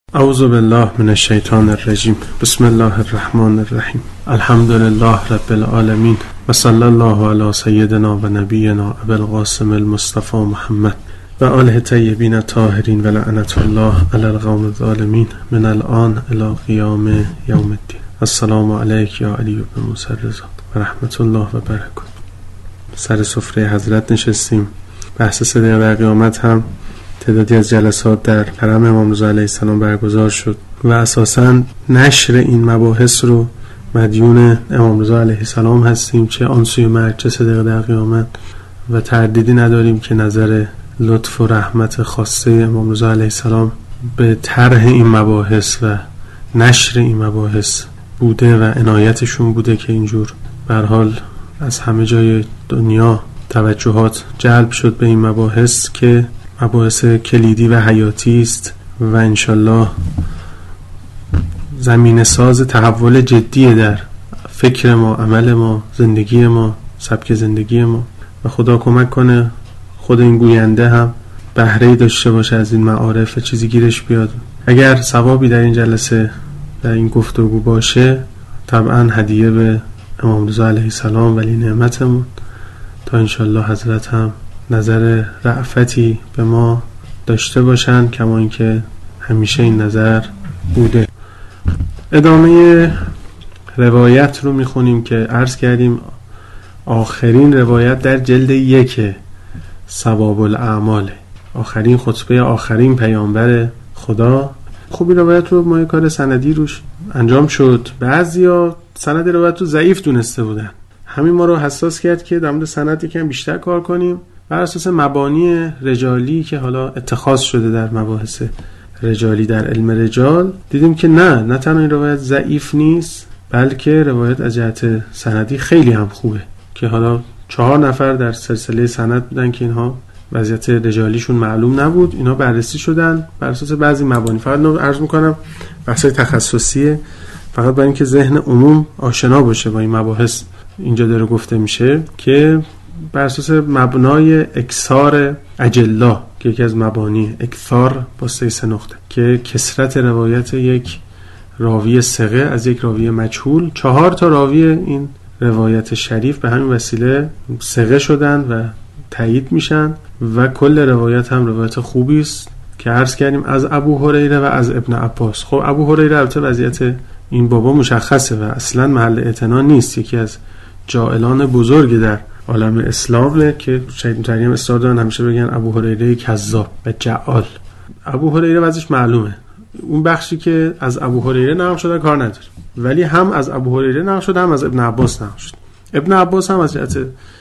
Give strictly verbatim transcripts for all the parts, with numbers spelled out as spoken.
اعوذ بالله من الشیطان الرجیم. بسم الله الرحمن الرحیم. الحمد لله رب العالمین و صلی الله علی سیدنا و نبینا ابی القاسم المصطفى محمد و آله طیبین الطاهرین و لعنت الله علی القوم الظالمین من الان الی قیام یوم الدین. السلام علیک یا علی بن موسی رضا و رحمت الله و برکاته. سر سفره حضرت نشستیم. بحث صدق در قیامت هم تعدادی از جلسات در حرم امام رضا علیه السلام برگزار شد و اساساً نشر این مباحث رو مدیون امام رضا علیه السلام هستیم، چه آن سوی مرگ چه صدق در قیامت، و تردیدی نداریم که نظر لطف و رحمت خاصه امام رضا علیه السلام به طرح این مباحث و نشر این مباحث بوده و عنایتشون بوده که اینجور به هر حال از همه جای دنیا توجهات جلب شد به این مباحث که مباحث کلیدی و حیاتی است و انشالله زمین ساز تحول جدی در فکر ما، عمل ما، زندگی ما، سبک زندگی ما، و خدا کمک کنه خود این گوینده هم بهره‌ای داشته باشه از این معارف و چیزی گیرش بیاد. اگر ثوابی در این جلسه در این گفتگو باشه طبعا هدیه به امام رضا علیه السلام ولی نعمتمون، تا انشالله حضرت هم نظر رأفتی به ما داشته باشن کما اینکه همیشه این نظر بوده. ادامه روایت رو میخونیم که عرض کردیم آخرین روایت در جلد یک ثواب الاعمال، آخرین خطبه آخرین پیامبر خدا. خوبی روایت رو ما کار سندی روش انجام شد. بعضیا سند روایت رو ضعیف دونسته بودن، همین ما رو حساس کرد که در مورد سند یکم بیشتر کار کنیم بر اساس مبانی رجالی که حالا اتخاذ شده در مباحث رجالی در علم رجال. دیدیم که نه نه تنها این روایت ضعیف نیست بلکه روایت از جهت سندی خیلی هم خوبه، که حالا چهار نفر در سلسله سند بودن که اینها وضعیت رجالیشون معلوم نبود، اینا بررسی شدن بر اساس بعضی مبانی. فقط نو عرض میکنم بحثای تخصصیه، فقط برای اینکه ذهن عموم آشنا باشه با این مباحث اینجا داره گفته میشه که بر اساس مبنای اکثار اجلا که یکی از مبانی اکثار با سه سه نقطه که کثرت روایت یک راوی ثقه از یک راوی مجهول، چهار تا راوی این روایت شریف به همین وسیله ثقه شدن و تایید میشن و کل روایت هم روایت خوبی است که عرض کردیم از ابو هریره و از ابن عباس. خب ابو هریره البته وضعیت این بابا مشخصه و اصلا محل اعتنا نیست، یکی از جاهلان بزرگ در عالم اسلامه که شاید اینطوری هم اصرار دارن همیشه بگن ابو هریره کذاب و جعال. ابو هریره وضعش معلومه، اون بخشی که از ابو هریره نقل شده کار نداره، ولی هم از ابو هریره نقل شده هم از ابن عباس نقل شده. ابن عباس هم از جهت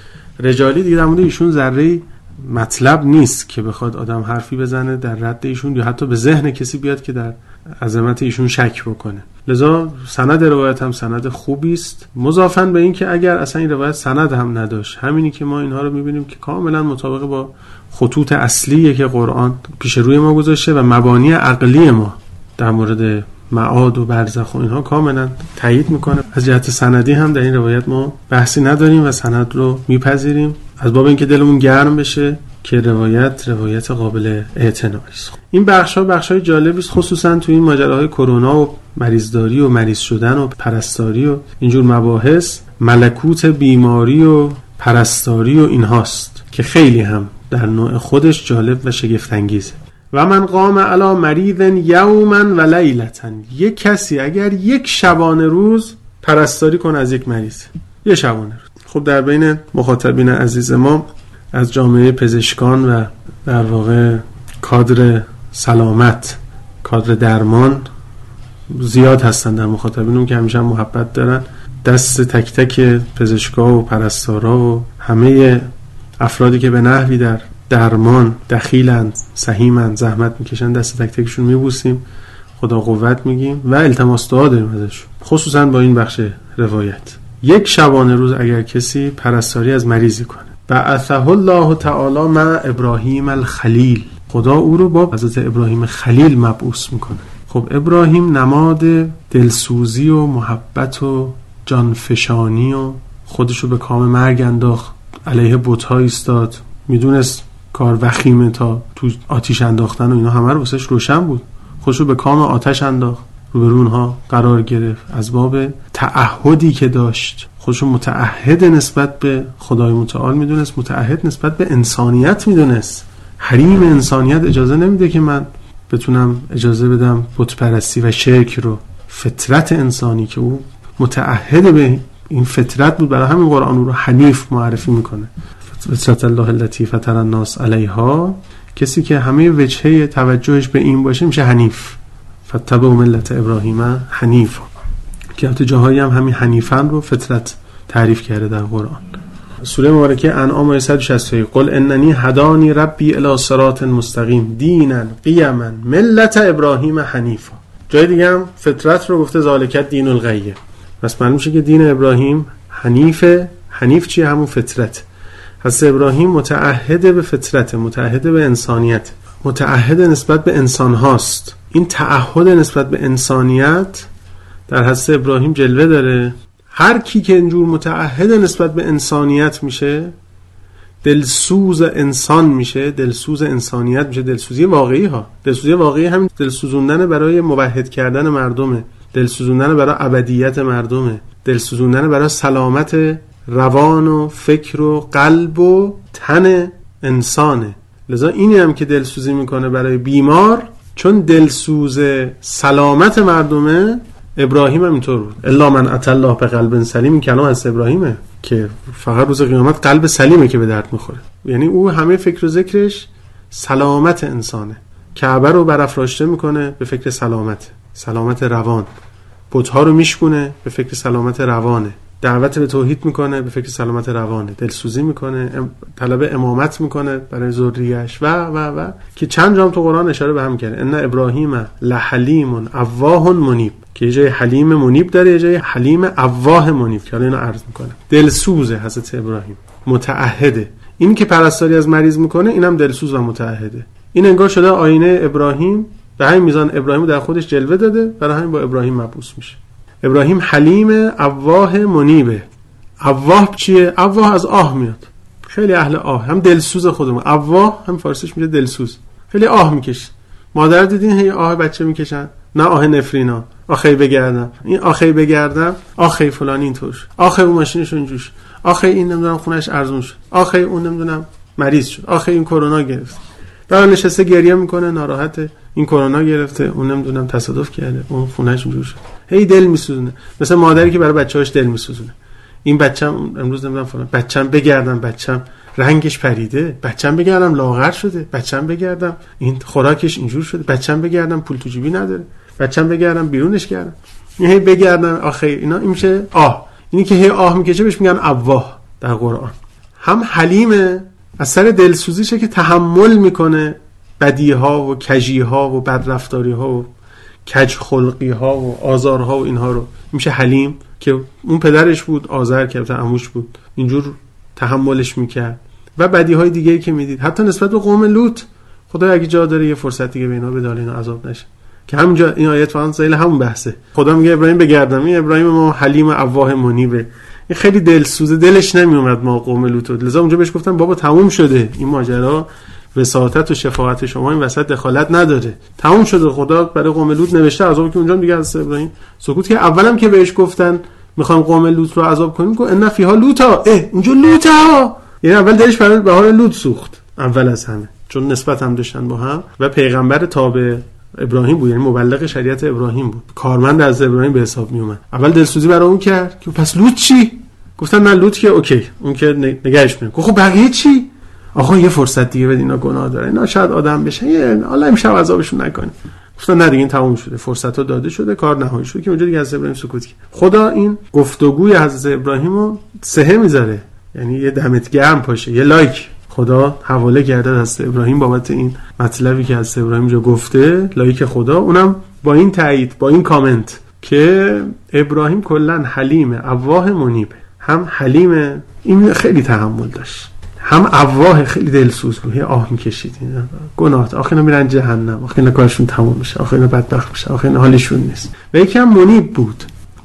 رجالی دیگه در مورد ایشون ذره مطلب نیست که بخواد آدم حرفی بزنه در رد ایشون یا حتی به ذهن کسی بیاد که در عظمت ایشون شک بکنه. لذا سند روایت هم سند خوبی است، مضافاً به این که اگر اصلا این روایت سند هم نداشت، همینی که ما اینها رو می‌بینیم که کاملا مطابق با خطوط اصلیه که قرآن پیش روی ما گذاشته و مبانی عقلی ما در مورد معاد و برزخ و اینها کاملا تایید میکنه. از جهت سندی هم در این روایت ما بحثی نداریم و سند رو میپذیریم از باب اینکه دلمون گرم بشه که روایت روایت قابل اعتنایی است. این بخش‌ها بخش‌های جالبی است، خصوصا تو این ماجراهای کرونا و مریضداری و مریض شدن و پرستاری و اینجور مباحث، ملکوت بیماری و پرستاری و اینهاست که خیلی هم در نوع خودش جالب و شگفت انگیزه. و من قام علی مریض یوما و لیلتا، یک کسی اگر یک شبانه روز پرستاری کنه از یک مریض، یک شبانه روز. خب در بین مخاطبین عزیز ما از جامعه پزشکان و در واقع کادر سلامت، کادر درمان زیاد هستن در مخاطبینم که همیشه محبت دارن. دست تک تک پزشکا و پرستارا و همه افرادی که به نحوی در درمان دخیلند، سهیمند، زحمت میکشن، دست تک تکشون میبوسیم، خدا قوت میگیم و التماس دعا داریم ازشون، خصوصا با این بخش روایت. یک شبانه روز اگر کسی پرستاری از مریضی کنه، بعثه الله تعالی مع ابراهیم الخلیل، خدا او رو با حضرت ابراهیم خلیل مبعوث میکنه. خب ابراهیم نماد دلسوزی و محبت و جانفشانی و خودشو به کام مرگ انداخت، علیه بت‌ها ایستاد، میدونست کار وخیمه تا تو آتیش انداختن و اینا همه رو واسش روشن بود. خودشو به کام آتش انداخت، روبرو اونها قرار گرفت، از باب تعهدی که داشت خودشو متعهد نسبت به خدای متعال میدونست، متعهد نسبت به انسانیت میدونست. حریم انسانیت اجازه نمیده که من بتونم اجازه بدم بت پرستی و شرک رو. فطرت انسانی که او متعهد به این فطرت بود، برای همین قرآن او رو حنیف معرفی میکنه. فطرت الله التي فطر الناس علیها، کسی که همه وجهه توجهش به این باشه میشه حنیف. فتبعوا ملت ابراهیم حنیفا، که البته جاهایی هم همین حنیفن رو فطرت تعریف کرده در قرآن. سوره مبارکه انعام آیه صد و شصت و یک، قل اننی هدانی ربی الی صراط مستقیم دینا قیما ملت ابراهیم حنیفا. جای دیگه هم فطرت رو گفته ذالک دین القیم. پس معلوم میشه که دین ابراهیم حنیفه. حنیف چیه؟ همون فطرت. حضرت ابراهیم متعهد به فطرت، متعهد به انسانیت، متعهد نسبت به انسان هاست. این تعهد نسبت به انسانیت در حضرت ابراهیم جلوه داره. هر کی که اینجور متعهد نسبت به انسانیت میشه، دلسوز انسان میشه، دلسوز انسانیت میشه، دلسوزی واقعی ها. دلسوزی واقعی همین دلسوزوندن برای موحد کردن مردمه، دلسوزوندن برای ابدیت مردمه، دلسوزوندن برای سلامت روان و فکر و قلب و تن انسانه. لذا اینی هم که دلسوزی میکنه برای بیمار، چون دلسوز سلامت مردمه. ابراهیم هم اینطور بود، الا من اتى الله بقلب سلیم. این کلام از ابراهیمه که فقط روز قیامت قلب سلیمه که به درد میخوره. یعنی او همه فکر و ذکرش سلامت انسانه. کعبه رو برافراشته میکنه به فکر سلامت، سلامت روان. بت‌ها رو میشکونه به فکر سلامت روانه. دعوت به توحید میکنه به فکر سلامت روانه. دلسوزی میکنه، طلب امامت میکنه برای ذریه‌اش و و و که چند جام تو قرآن اشاره به هم کرده. ان ابراهیم لحلیم اواه منیب، که یه جای حلیم منیب داره، یه جای حلیم اواه منیب که اینو عرض میکنه. دلسوزه حضرت ابراهیم، متعهده. این که پرستاری از مریض میکنه اینم دلسوز و متعهده. این انگار شده آینه ابراهیم، به همین میزان ابراهیم در خودش جلوه داده، برای همین با ابراهیم مبعوث میشه. ابراهیم حلیم اواه منیبه. اواه چیه؟ اواه از آه میاد. خیلی اهل آه، هم دلسوز خودمون. اواه هم فارسیش میشه دلسوز. خیلی آه میکشه. مادر دیدین هی آه بچه میکشن؟ نه آه نفرینا، آخی بگردم، این آخی بگردم، آخی فلان اینطور، آخی اون ماشینش اونجوش، آخی این نمیدونم خونش ارزون شد، آخی اون نمیدونم مریض شد، آخی این کرونا گرفت. داره نشسته گریه میکنه، ناراحته، این کرونا گرفته، اون نمیدونم تصادف کرده، اون خونش اونجور شد. هی دل میسوزونه، مثل مادری که برای بچه‌هاش دل میسوزونه. این بچه‌م امروز نمیدونم فلان، بچه‌م بگردم، بچه‌م رنگش پریده، بچه‌م بگردم لاغر شده، بچه‌م بگردم این خوراکش اینجور شده، بچه‌م بگردم پول تو جیبی نداره، بچه‌م بگردم بیرونش کردم. این هی بگردم آخه اینا این میشه آه. اینی که هی آه میکشه بهش میگن اواه در قرآن. هم حلیمه، از سر دلسوزیشه که تحمل میکنه بدیها و کجیها و بدرفتاریها و کج خلقیها و آزارها و اینها رو. میشه حلیم که اون پدرش بود، آزار کرد، عموش بود، اینجور تحملش میکرد. و بدیهای دیگه‌ای که میدید حتی نسبت به قوم لوط، خدا اگه جا داره یه فرصت دیگه به اینا بده اینا عذاب نشه، که همینجا این آیت فقط زیل همون بحثه. خدا میگه ابراهیم بگردم، این ابراهیم ما حلیم اواه منیبه. این خیلی دلسوزه، دلش نمیومد ما قوم لوط، لذا اونجا بهش گفتم بابا تموم شده این ماجرا، وساطت و شفاعت شما این وسط دخالت نداره، تموم شده. خدا برای قوم لوط نوشته عذابی که اونجا دیگه از ابراهیم سکوت که اولم که بهش گفتن میخوام قوم لوط رو عذاب کنیم که ان فیها لوطا، اه اونجا لوطا، یعنی اول دلش برای به حال لوط سوخت اول از همه، چون نسبت هم داشتن با هم و پیغمبر تابع ابراهیم بود، یعنی مبلغ شریعت ابراهیم بود، کارمند از ابراهیم به حساب می اومد. اول دلسوزی برای اون کرد که پس لوط چی؟ گفتن نه لوط که اوکی، اون که نگهش می‌داره. خب بقیه چی؟ آقا یه فرصت دیگه بده، اینا گناه داره، اینا شاید آدم بشن، یه حالا امشب عذابشون نکنی. گفتن نه دیگه این تموم شده، فرصت‌ها داده شده، کار نهایی شده، که اونجا دیگه از ابراهیم سکوت کرد. خدا این گفتگوی حضرت ابراهیمو سهه میذاره، یعنی یه دمت گرم باشه، یه لایک خدا حواله کرده از ابراهیم بابت این مطلبی که از ابراهیم جو گفته، لایک خدا، اونم با این تایید، با این کامنت که ابراهیم کلا حلیم اواه منیب. هم حلیم، این خیلی تحمل داشت، هم اواه خیلی دلسوز بود، آه میکشید گناه، آخه اینا میرن جهنم، آخه اینا کارشون تموم میشه، آخه اینا بدبخت میشه، آخه اینا حالشون نیست. و یکی هم منیب بود،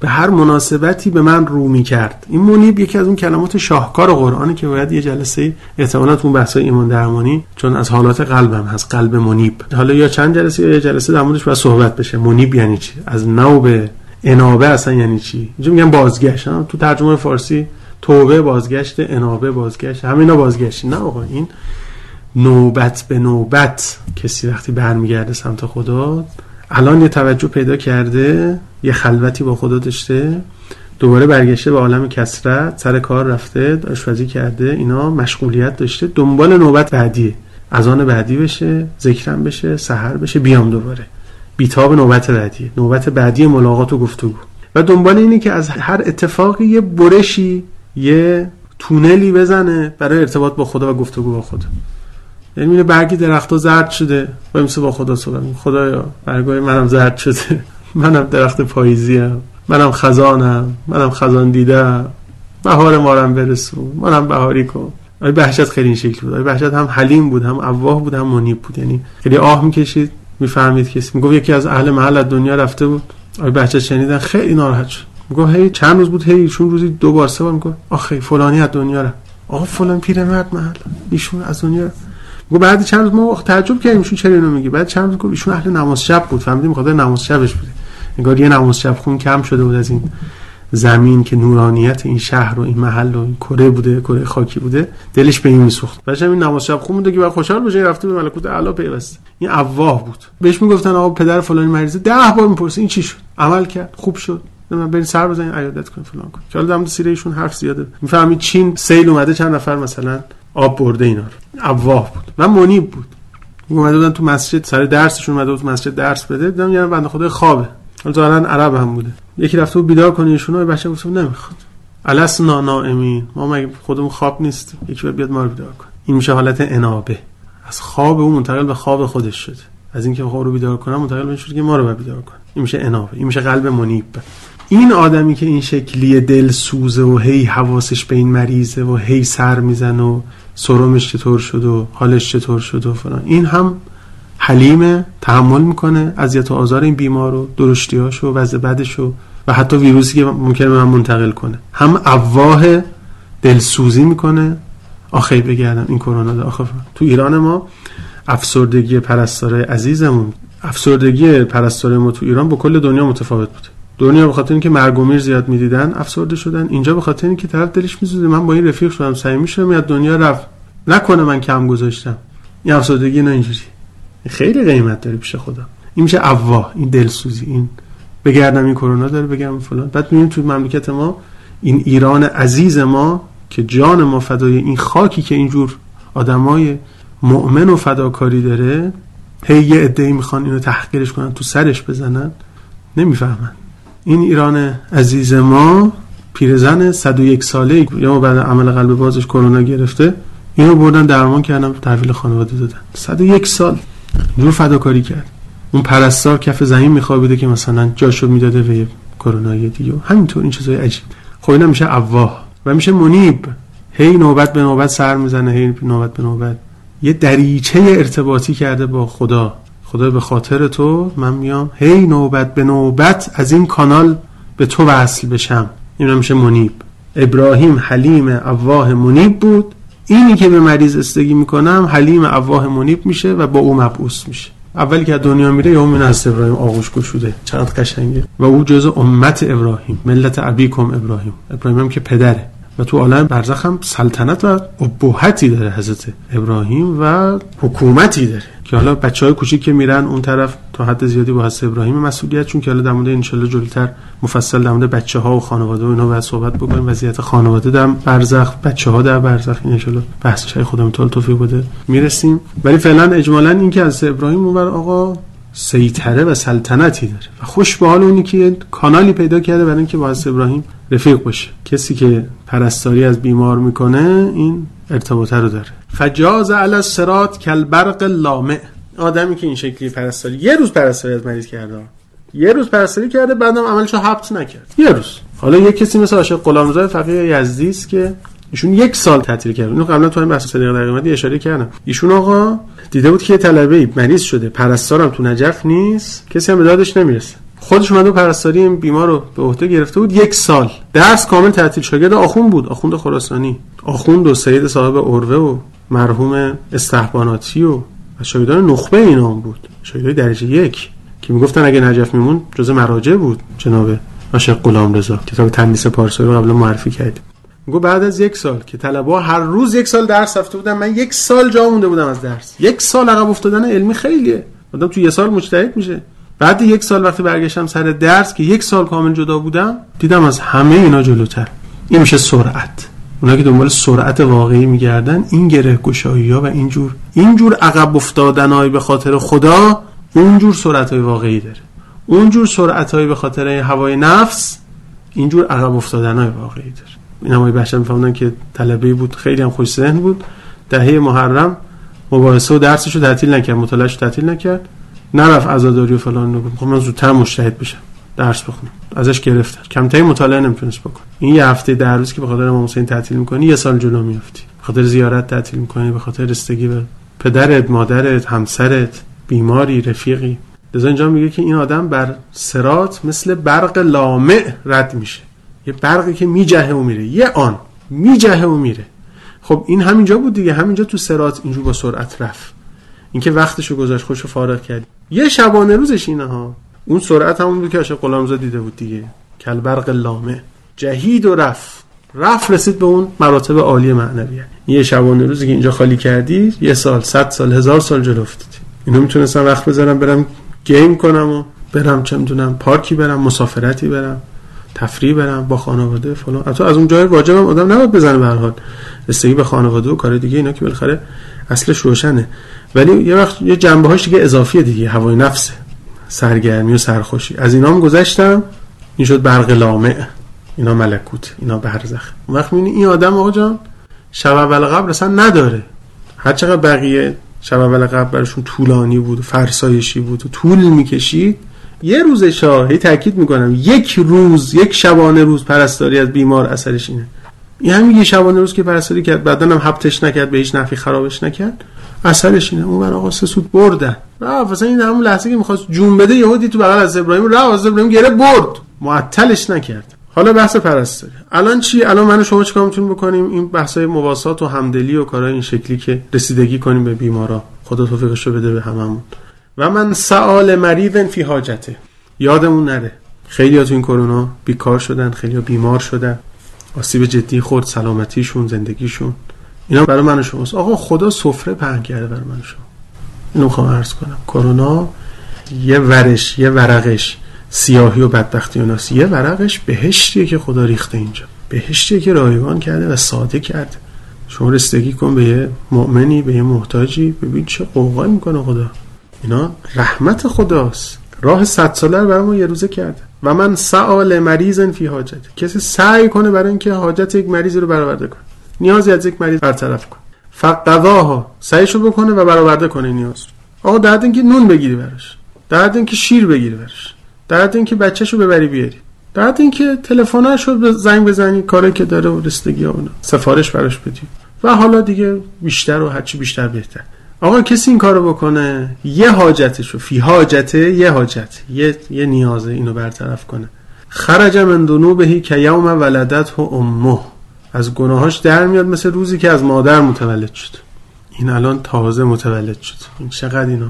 به هر مناسبتی به من رو میکرد. این منیب یکی از اون کلمات شاهکار قرآنه که باید یه جلسه احتمالاً تو بحث‌های ایمان درمانی، چون از حالات قلبم هست قلب منیب، حالا یا چند جلسه یا یه جلسه در موردش باید صحبت بشه. منیب یعنی چی؟ از نوب انابه اصلا یعنی چی؟ اینجا میگن بازگشت. تو ترجمه فارسی توبه بازگشت، انابه بازگشت، همینا بازگشت. نه آقا، این نوبت به نوبت کسی وقتی برمیگرده سمت خدا، الان یه توجه پیدا کرده، یه خلوتی با خدا داشته، دوباره برگشته به عالم کثرت، سر کار رفته، آشپزی کرده، اینا مشغولیت داشته، دنبال نوبت بعدیه، اذان بعدی بشه، ذکرم بشه، سحر بشه، بیام دوباره بیتاب نوبت بعدیه، نوبت بعدی ملاقات و گفتگو. و دنبال اینه که از هر اتفاقی یه برشی، یه تونلی بزنه برای ارتباط با خدا و گفتگو با خدا. یعنی میره برگی درخت‌ها زرد شده، وایمسه با خدا صحبت می‌کنه، خدایا برگای منم زرد شده، منم درخت پاییزیم، منم خزانم، منم خزان دیدم، بهار مارم برسون، منم بهاری کن. آقای بهجت خیلی این شکلی بود. آقای بهجت هم حلیم بود، هم اواه بود، هم منیب بود. یعنی خیلی آه می‌کشید، می‌فهمید کسی میگفت یکی از اهل محل از دنیا رفته بود. آقای بهجت شنیدن خیلی ناراحت شد. میگفت هی چند روز بود، هی چون روزی دو بار سه بار میگفت آخه فلانی از دنیا رفت. آقا فلان پیرمرد محل ایشون از دنیا رفت. گفت بعد چند روز ما تعجب کردیم ایشون چرا اینو میگه. بعد چند روز گفت ایشون اهل نماز شب بود، فهمیدیم خاطر نماز شبش بوده. انگار یه نماز شب خون کم شده بود از این زمین که نورانیت این شهر و این محل و این کره بوده، کره خاکی بوده، دلش به این میسوخت. بعدش این نماز شب خون بوده که بعد خوشحال بشه رفته به ملکوت اعلی پیوسته. این اواه بود. بهش میگفتن آقا پدر فلانی مریضه، ده بار میپرسه این چی شد؟ عمل کرد، خوب شد. من برید سر بزنین عیادت کنین فلان کن. که حالا در مورد سیره ایشون حرف زیاده. میفهمید چین سیل اومده چند نفر مثلا آب برده اینا رو. اواه بود. من منیب بود. اومده بودن تو مسجد سر درسشون، اومده بود تو مسجد درس بده، دیدم یعنی بنده خدا خوابه. حالا ظاهرا عرب هم بوده. یکی رفته بود بیدار کنه ایشونو، بچه گفت نمیخواد. الاسنا نائمین، ما مگه خودمون خواب نیست؟ یکی بار بیاد ما رو بیدار کن. این میشه حالت انابه. از خواب اون منتقل به خواب خودش شده. از اینکه خواب رو بیدار کنه منتقل به شده که ما رو بیدار کنه. این میشه انابه. این میشه قلب منیب. این آدمی که این شکلی دل سوزه و هی حواسش به این مریضه و هی سر میزنه و سرمش چطور شد و حالش چطور شد و فلان، این هم حلیمه، تحمل میکنه اذیت و آزار این بیمار رو، درشتیاشو، وضع بدشو و حتی ویروسی که ممکنه به من منتقل کنه. هم اواه دلسوزی میکنه، آخی بگردم این کرونا ده آخه. تو ایران ما افسردگی پرستاره عزیزمون، افسردگی پرستاره ما تو ایران با کل دنیا متفاوت بود. دنیا به خاطر اینکه مرگ و میر زیاد میدیدن افسرده شدن، اینجا به خاطر اینکه طرف دلش میسوزه من با این رفیق شدم صمیمی شدم از دنیا رفت، نکنه من کم گذاشتم. این افسردگی نه اینجوری خیلی قیمت داره پیش خدا. این میشه اواه، این دلسوزی، این بگردم این کرونا داره بگم فلان. بعد میبینیم تو مملکت ما این ایران عزیز ما که جان ما فدای این خاکی که اینجور آدمای مؤمن و فداکاری داره، هی یه عده‌ای میخوان اینو تحقیرش کنن، تو سرش بزنن، نمیفهمن. این ایران عزیز ما پیرزن صد و یک ساله یا بعد عمل قلب بازش کرونا گرفته، اینو بردن درمان کردن، تحویل خانواده دادن. صد و یک سال جور فداکاری کرد. اون پرستار کف زمین میخوابیده که مثلا جاشو میداده به کرونا دیگه. همینطور این چیزای عجیب. خب اینا میشه اواه و میشه منیب. هی نوبت به نوبت سر میزنه، هی نوبت به نوبت یه دریچه ارتباطی کرده با خدا. خدا به خاطر تو من میام هی نوبت به نوبت از این کانال به تو وصل بشم. این میشه منیب. ابراهیم حلیم اواه منیب بود. اینی که به مریض استگی میکنم حلیم اواه منیب میشه و با او مبعوث میشه. اولی که دنیا میره یا من از ابراهیم آغوش گشوده، چقدر قشنگه. و او جزء امت ابراهیم، ملت ابیکم ابراهیم. ابراهیم هم که پدره و تو عالم برزخ هم سلطنت و ابهتی داره حضرت ابراهیم و حکومتی داره که حالا بچهای کوچیک که میرن اون طرف تا حد زیادی با حضرت ابراهیم مسئولیت، چون که حالا در مورد ان شاء الله جلوتر مفصل در مورد بچه‌ها و خانواده و اینا باید صحبت بکنیم. وضعیت خانواده در برزخ، بچه‌ها در برزخ، ان شاء الله بحثش خودم تعالی توفیق بده میرسیم. ولی فعلا اجمالاً این که از ابراهیم اونور آقا سیطره و سلطنتی داره و خوش به حال اونی که کانالی پیدا کرده برای اینکه با حضرت ابراهیم رفیق باشه. کسی که پرستاری از بیمار میکنه این ارتباط رو داره. فجاز علی الصراط کالبرق اللامع. آدمی که این شکلی پرستاری یه روز پرستاری از مریض کرده، یه روز پرستاری کرده بعدم عملشو حبس نکرد، یه روز. حالا یک کسی مثل عاشق غلامرضا فقیه یزدی است که ایشون یک سال تعطیل کرد. اینو قبلا تو این بحث صدیق دقیقاتی اشاره کردم. ایشون آقا دیده بود که یه طلبه‌ای مریض شده، پرستارم تو نجف نیست، کسی هم به دادش نمیرسه. خودش اومده پرستاری این بیمار رو به عهده گرفته بود. یک سال درس کامل تعطیل. شاگرد آخوند بود، آخوند خراسانی، آخوند و سید صاحب عروه و مرحوم استحباناتی و شاگردان نخبه اینا هم بود، شاگردای درجه یک که میگفتن اگه نجف میمون جزء مراجع بود. جناب عاشق غلامرضا کتاب تندیس پارسایی رو قبلا معرفی کردیم. میگه بعد از یک سال که طلبه‌ها هر روز یک سال درس رفته بودن، من یک سال جا مونده بودم از درس. یک سال عقب افتادن علمی خیلیه، آدم تو یک سال مجتهد میشه. بعد یک سال وقتی برگشتم سر درس که یک سال کامل جدا بودم، دیدم از همه اینا جلوتر. این میشه سرعت. اونا که دنبال سرعت واقعی میگردن، این گره گشایی‌ها و اینجور اینجور عقب افتادنای به خاطر خدا، اونجور سرعتای واقعی داره. اونجور سرعتای به خاطر هوای نفس، اینجور عقب افتادنای واقعی داره. اینا ما بچه‌ها میفهمن که طلبه‌ای بود، خیلی هم خوش ذهن بود. دهه محرم مباحثه و درسشو تعطیل نکرد، مطالعه‌شو تعطیل نکرد، نرفت عزاداری و فلان. نگفت خب من زودتر مجتهد بشم، درس بخونم. ازش گرفتن، کمترین مطالعه نمیتونست بکنه. این یه هفته در روز که به خاطر امام حسین تعطیل می‌کنی، یه سال جلو میافتی. به خاطر زیارت تعطیل می‌کنی، به خاطر رسیدگی به پدرت، مادرت، همسرت، بیماری، رفیقی. لذا اینجا میگه که این آدم بر صراط مثل برق لامع رد میشه. یه برقی که میجهه و میره، یه آن میجهه و میره. خب این همینجا بود دیگه، همینجا تو صراط اینجور با سرعت رفت. اینکه وقتشو گذاشت، خوشو فارغ کرد. یه شبانه روزش اینه ها. اون سرعت همون بود که عاشق غلامرضا دیده بود دیگه. کل برق لامع جهید و رفت رفت رسید به اون مراتب عالی معنویه. یه شبانه روزی که اینجا خالی کردی، یه سال، صد سال، هزار سال جلو افتادی. اینو میتونستم وقت بذارم برم گیم کنم و برم چه میدونم پارکی برم، مسافرتی برم، تفریح برم با خانواده فلان. البته از اون جای واجبم آدم نباید بزنه به هر حال. رسیدگی به خانواده و کار دیگه اینا که بالاخره اصلش روشنه. ولی یه وقت یه جنبه‌هاش دیگه اضافیه دیگه، هوای نفسه، سرگرمی و سرخوشی. از اینام گذشتم، این شد برق لامع، اینا ملکوت، اینا برزخ. اون وقت می‌بینی این آدم آقا جان شب اول قبر اصلا نداره. هر چقدر بقیه شب اول قبر براشون طولانی بود و فرسایشی بود و طول می‌کشید، یه روز شاهی تاکید می‌کنم، یک روز، یک شبانه روز پرستاری از بیمار اثرش اینه. این همین یه شبانه روز که پرستاری کرد، بعدن هم حبتش نکرد، به هیچ نفعی خرابش نکرد، اثرش اینه. اون آقا سه سود بردن. رفت مثلا این همون لحظه که می‌خواست جون بده، یهودی تو بغل از ابراهیم رفت، از ابراهیم گره برد، معطلش نکرد. حالا بحث پرستاری الان چی؟ الان من و شما چیکار میتونیم بکنیم؟ این بحثای مواسات و همدلی و کارهای این شکلی که رسیدگی کنیم به بیمارا، خدا توفیقشو بده به هممون. و من سآل مریض فی حاجته. یادمون نره خیلی‌ها تو این کرونا بیکار شدن، خیلی‌ها بیمار شدن، آسیب جدی خورد سلامتیشون، زندگیشون. اینا برای من و شماست. آقا خدا سفره پهن کرده برای من و شما. اینو میخوام عرض کنم. کرونا یه ورش، یه ورقش سیاهی و بدبختی و ناس، یه ورقش بهشتیه که خدا ریخته اینجا. بهشتیه که رایگان کرده و ساده کرده. شما رسیدگی کن به یه مؤمنی، به یه محتاجی، ببین چه قوقایی میکنه خدا. اینا رحمت خداست. راه صد ساله رو برای ما یه روزه کرده. و من سآل مریض فی حاجت. کسی سعی کنه برای اینکه حاجت یک مریض رو برآورده کنه، نیازی از یک مریض برطرف کنه، فقضاها، سعیشو بکنه و برآورده کنه نیاز. آقا در حد اینکه نون بگیری براش، در حد اینکه شیر بگیری براش، در حد اینکه بچه‌شو ببری بیاری، در حد اینکه تلفناشو زنگ بزنی، کاری که داره و رسیدگی اون سفارش براش بدی و حالا دیگه بیشتر و هرچی بیشتر بهتر. آقا کسی این کارو بکنه، یه حاجتشو فی حاجته، یه حاجت، یه یه نیازه، اینو برطرف کنه. خرج من ذنوبه که یوم ولدته امه. از گناهاش در میاد مثل روزی که از مادر متولد شد. این الان تازه متولد شد. این چقدر اینا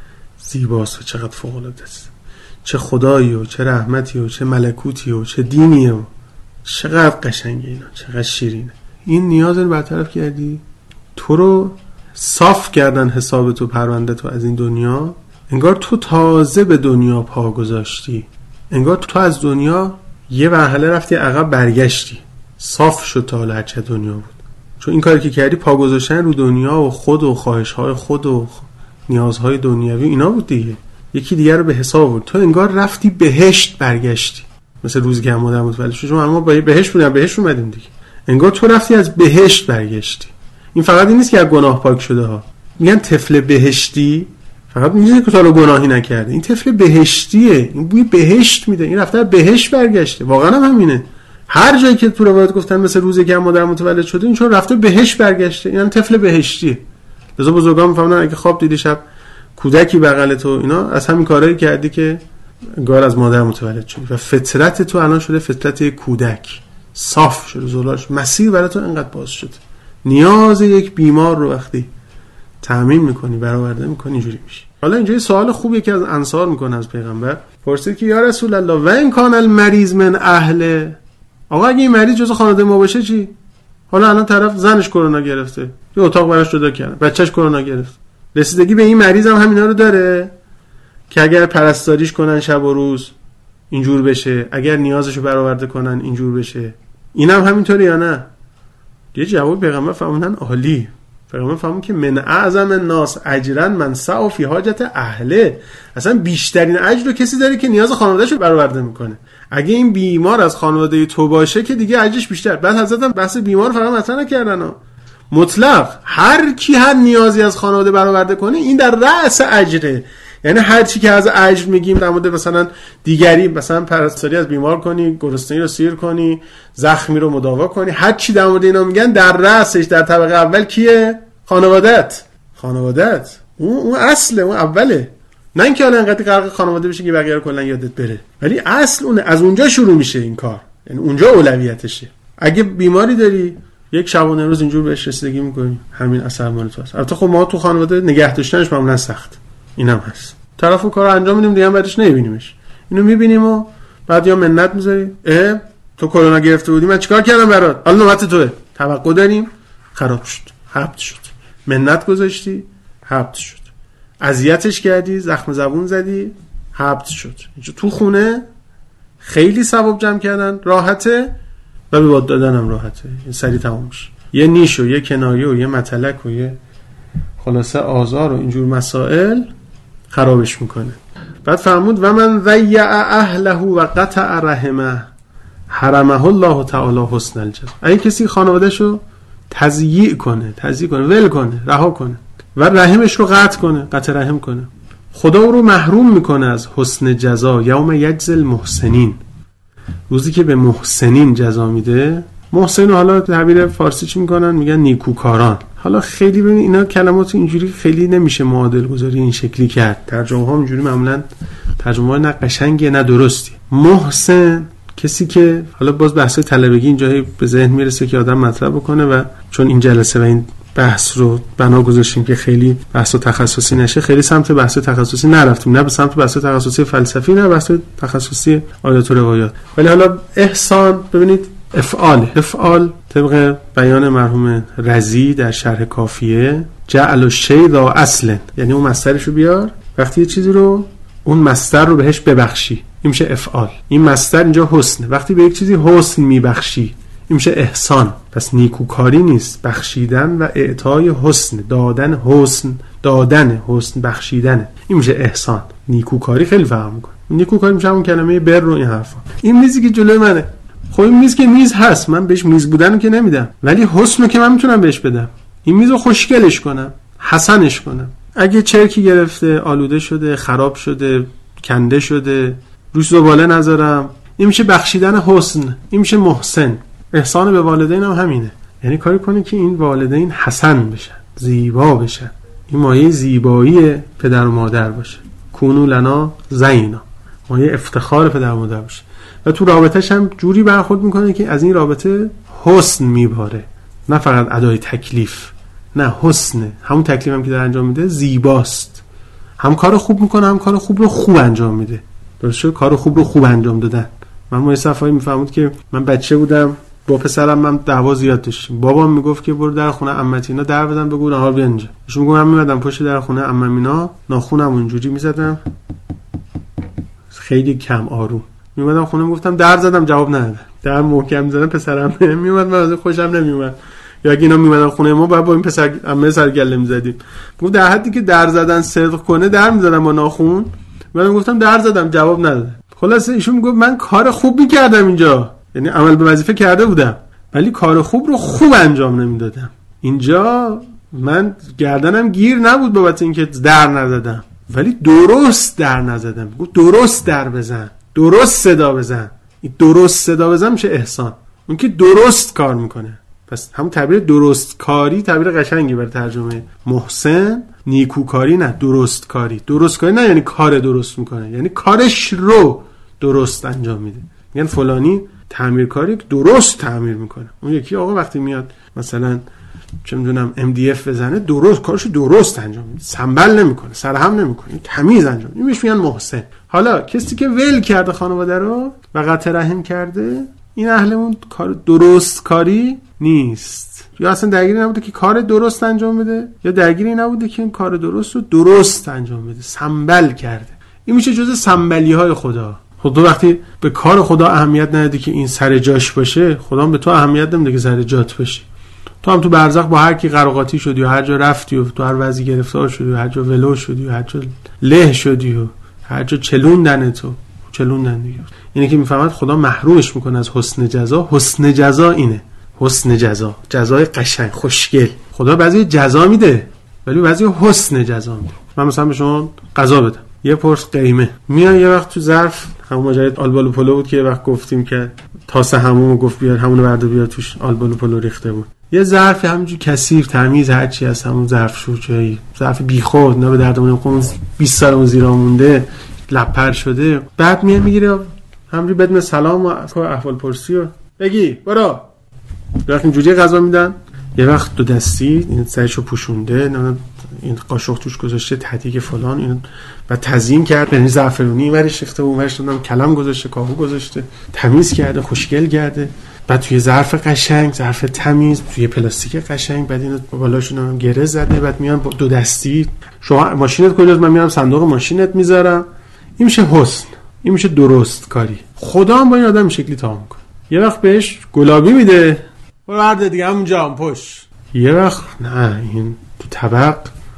زیباست و چقدر فوق العاده است. چه خدایی و چه رحمتی و چه ملکوتی و چه دینیه و چقدر قشنگه اینا، چقدر شیرینه. این نیاز رو برطرف کردی، تو رو صاف کردن حساب تو، پرونده تو از این دنیا. انگار تو تازه به دنیا پا گذاشتی، انگار تو از دنیا یه مرحله رفتی عقب برگشتی، صاف شد تا حالا هرچه دنیا بود. چون این کاری که کردی پا گذاشتن رو دنیا و خود و خواهش‌های خود و نیازهای دنیوی اینا بود دیگه. یکی دیگر رو به حساب بود. تو انگار رفتی بهشت برگشتی، مثل روزی که ما در متولد شدیم. اما با بهشت بودیم، بهشت اومدیم دیگه. انگار تو رفتی از بهشت برگشتی. این فقط این نیست که از گناه پاک شده ها. میگن طفل بهشتی فقط میگه که تو رو گناهی نکرده. این طفل بهشتیه، این بوی بهشت میده، این رفته بهشت برگشته. واقعا هم همینه. هر جایی که تو روایت گفتن مثل روزی که ما در متولد شدیم، این چون رفته بهشت برگشته، یعنی طفل بهشتیه. لذا بزرگان میفهمن اگه خواب دیدی شب کودکی بغل تو، اینا از همین کارهایی کردی که انگار از مادر متولد شدی و فطرت تو الان شده فطرت کودک، صاف شده، زلاش مسیر برای تو انقدر باز شده. نیاز یک بیمار رو وقتی تامین میکنی، برآورده میکنی، اینجوری میشه. حالا اینجا یه سوال خوبیه که از انصار میکنه از پیغمبر، پرسید که یا رسول الله و این کان المریض من اهل، آقا اگه این مریض جزو خانواده ما باشه چی؟ حالا الان طرف زنش کرونا گرفته، یه اتاق براش جدا کردن، بچهش کرونا گرفت، رسیدگی به این مریض هم همینا رو داره که اگر پرستاریش کنن شب و روز اینجور بشه، اگر نیازشو برآورده کنن اینجور بشه، اینم هم همینطوره یا نه؟ یه جواب پیغمبر فرمودن عالی. پیغمبر فرمود که من اعظم الناس اجرا من سعی فی حاجت اهله، اصلا بیشترین اجر رو کسی داره که نیاز خانواده‌شو برآورده میکنه. اگه این بیمار از خانواده تو باشه که دیگه اجرش بیشتر. بعد حضرت هم بحث بیمار فقط مطرح نکردن ها، مطلق هر کی هر نیازی از خانواده برآورده کنه این در رأس اجره. یعنی هر چی که از اجر میگیم در مورد مثلا دیگری، مثلا پرستاری از بیمار کنی، گرسنگی رو سیر کنی، زخمی رو مداوا کنی، هر چی در مورد اینا میگن در رأسش در طبقه اول کیه؟ خانواده‌ات. خانواده‌ات اون اون اصله، اون اوله. نه اینکه حالا انقدر غرق خانواده بشه که بقیه رو کلا یادت بره، ولی اصل اونه، از اونجا شروع میشه این کار، یعنی اونجا اولویتشه. اگه بیماری داری یک شبانه روز اینجور بهش رسیدگی میکنی، همین اثر مال تو هست. البته خب ما تو خانواده نگه داشتنش معمولا سخت، اینم هست. طرفو کارو انجام میدیم دیگه هم بعدش نمیبینیمش. اینو میبینیم و بعد یا منت میذاری، اه تو کرونا گرفته بودی من چیکار کردم برات، حالا نوبت توئه. توقع داریم، خراب شد، حبط شد. منت گذاشتی، حبط شد. اذیتش کردی، زخم زبون زدی، حبط شد. اینجا تو خونه خیلی ثواب جمع کردن راحته و به باد دادن هم راحته، این سری تموم میشه. یه نیش و یه کنایه و یه متلک و یه خلاصه آزار و اینجور مسائل خرابش میکنه. بعد فرمود و من ضیع اهله و قطع رحمه حرمه الله تعالی حسن الجزا. اگه کسی خانوادهشو تضییع کنه، تضییع کنه، ول کنه، رها کنه و رحمش رو قطع کنه، قطع رحم کنه، خدا رو محروم میکنه از حسن جزا. یوم یجزی المحسنین، روزی که به محسنین جزا میده. محسن حالا تعبیر فارسی چی میکنن؟ میگن نیکوکاران. حالا خیلی ببین اینا کلمات اینجوری خیلی نمیشه معادل گذاری این شکلی کرد. ترجمه ها اینجوری معمولا ترجمه ها نه قشنگه نه درستی. محسن کسی که حالا باز بحث طلبگی اینجایی به ذهن میرسه که آدم مطرح بکنه و چون این جلسه و این بحث رو بنا گذاشتیم که خیلی بحث تخصصی نشه، خیلی سمت بحث تخصصی نرفتیم، نه به سمت بحث تخصصی فلسفی، نه بحث تخصصی آیات و روایات. ولی حالا احسان ببینید افعال افعال طبق بیان مرحوم رضی در شرح کافیه، جعل الشیء ذا اصل، یعنی اون مصدرشو بیار، وقتی یه چیزی رو اون مصدر رو بهش ببخشی این میشه افعال. این مصدر اینجا حسن، وقتی به یک چیزی حسن میبخشی این میشه احسان. پس نیکوکاری نیست، بخشیدن و اعطای حسن، دادن حسن، دادن حسن، بخشیدن، این میشه احسان. نیکوکاری خیلی فرق میکنه. نیکوکاری میشه همون کلمه بر رو این حرفا. این میزی که جلوی منه، خب این میز که میز هست، من بهش میز بودن رو که نمیدم، ولی حسن رو که من میتونم بهش بدم. این میز رو خوشگلش کنم، حسنش کنم. اگه چرکی گرفته، آلوده شده، خراب شده، کنده شده، روش زباله نذارم، این میشه بخشیدن حسن، این میشه محسن. احسان به والدین هم همینه، یعنی کاری کنی که این والدین حسن بشن، زیبا بشن، این مایه زیبایی پدر و مادر باشه. کونو لنا زینا، مایه افتخار پدر و مادر باشه. و تو رابطه‌ش هم جوری برخورد میکنه که از این رابطه حسن میباره، نه فقط ادای تکلیف، نه حسن، همون تکلیف هم که در انجام میده زیباست، هم کار خوب میکنه هم کار خوب رو خوب انجام میده. درسته؟ کار خوب رو خوب انجام دادن. من ما یه صفایی میفهمود که من بچه بودم با پسرم من دعوا زیاد داشتیم، بابام میگفت که برو در خونه عمتی اینا در بدن بگو نهار بیا اینجا. ایشون میگم من میمدم پشت در خونه عمم اینا ناخونم اونجوری میزدم خیلی کم آروم، میمدم خونه میگفتم در زدم جواب ندادم، در محکم زدم پسرم میومد من از خوشم نمیومد. یا اگه اینا میمدن خونه ما بعد با این پسر عمه سر گله میزدیم. گفت در حدی که در زدن صدق کنه در میزدم با ناخون. من گفتم در زدم جواب ندادم. خلاصه ایشون میگفت من کار خوب میکردم اینجا، یعنی عمل به وظیفه کرده بودم ولی کار خوب رو خوب انجام نمیدادم. اینجا من گردنم گیر نبود بابت اینکه در نزدم، ولی درست در نزدم. گفت درست در بزن، درست صدا بزن. این درست صدا بزن میشه احسان، اون که درست کار میکنه. پس همون تعبیر درست کاری تعبیر قشنگی برای ترجمه محسن نیکوکاری نه، درست کاری. درست کاری نه یعنی کار درست میکنه، یعنی کارش رو درست انجام میده. میگن فلانی تعمیرکاری درست تعمیر میکنه. اون یکی آقا وقتی میاد مثلا چه میدونم ام دی اف بزنه، درست کارشو درست انجام میده، سنبل نمیکنه، سرهم نمیکنه، تمیز انجام میده. این میگن محسن. حالا کسی که ول کرده خانواده رو و قطع رحم کرده، این اهل اون کار درست کاری نیست. یا اصلا درگیری نبوده که کار درست انجام بده، یا درگیری نبوده که این کار درست رو درست انجام بده، سنبل کرده. این میشه جزء سنبلی های خدا. خدا وقتی به کار خدا اهمیت نده که این سر جاش باشه، خدا هم به تو اهمیت نمیده که سر جات باشه. تو هم تو برزخ با هر کی قراقاتی شدی و هر جا رفتی و تو هر وضعی گرفتار شدی و هر جا ولو شدی و هر جا له شدی و هر جا چلوندن تو چلوندن دیگه. یعنی که میفهمد خدا محرومش میکنه از حسن جزا. حسن جزا اینه، حسن جزا، جزای قشنگ خوشگل. خدا بعضی جزا میده ولی بعضی حسن جزا میده. من مثلا به شما غذا بدم، یه پرس قیمه، میان یه وقت تو ظرف، همون ماجرای آلبالو پلو بود که یه وقت گفتیم که تاسه همون گفت بیار همونو بردا بیار، توش آلبالو پلو ریخته بود. یه ظرف همینجوری کثیف تمیز هر چی از همون ظرف شو جایی، ظرف بیخود نه به دردمون نمیخوره، بیست سال اون زیرا مونده، لپر شده. بعد میاد میگیره همینجوری بدون سلام و احوال پرسی و بگی برو. وقتی اینجوری غذا میدن، یه وقت دو دستی این سرشو پوشونده، نه این قاشق توش گذاشته، تدیگ فلان، این بعد تزیین کرد، یعنی زعفرونی ورش ریخته، اون ورش دادم کلم گذاشته، کاهو گذاشته، تمیز کرده، خوشگل کرده. بعد توی ظرف قشنگ، ظرف تمیز، توی پلاستیک قشنگ، بعد اینو بالاشون هم گره زده. بعد میان با دو دستی، شما ماشینت کجاست؟ من میام صندوق ماشینت میذارم. این میشه حسن، این میشه درست کاری. خدا هم با این آدم این شکلی تعامل میکنه. یه وقت بهش گلابی میده، برو برده دیگه همونجا هم پشت. یه وقت نه، این تو طبق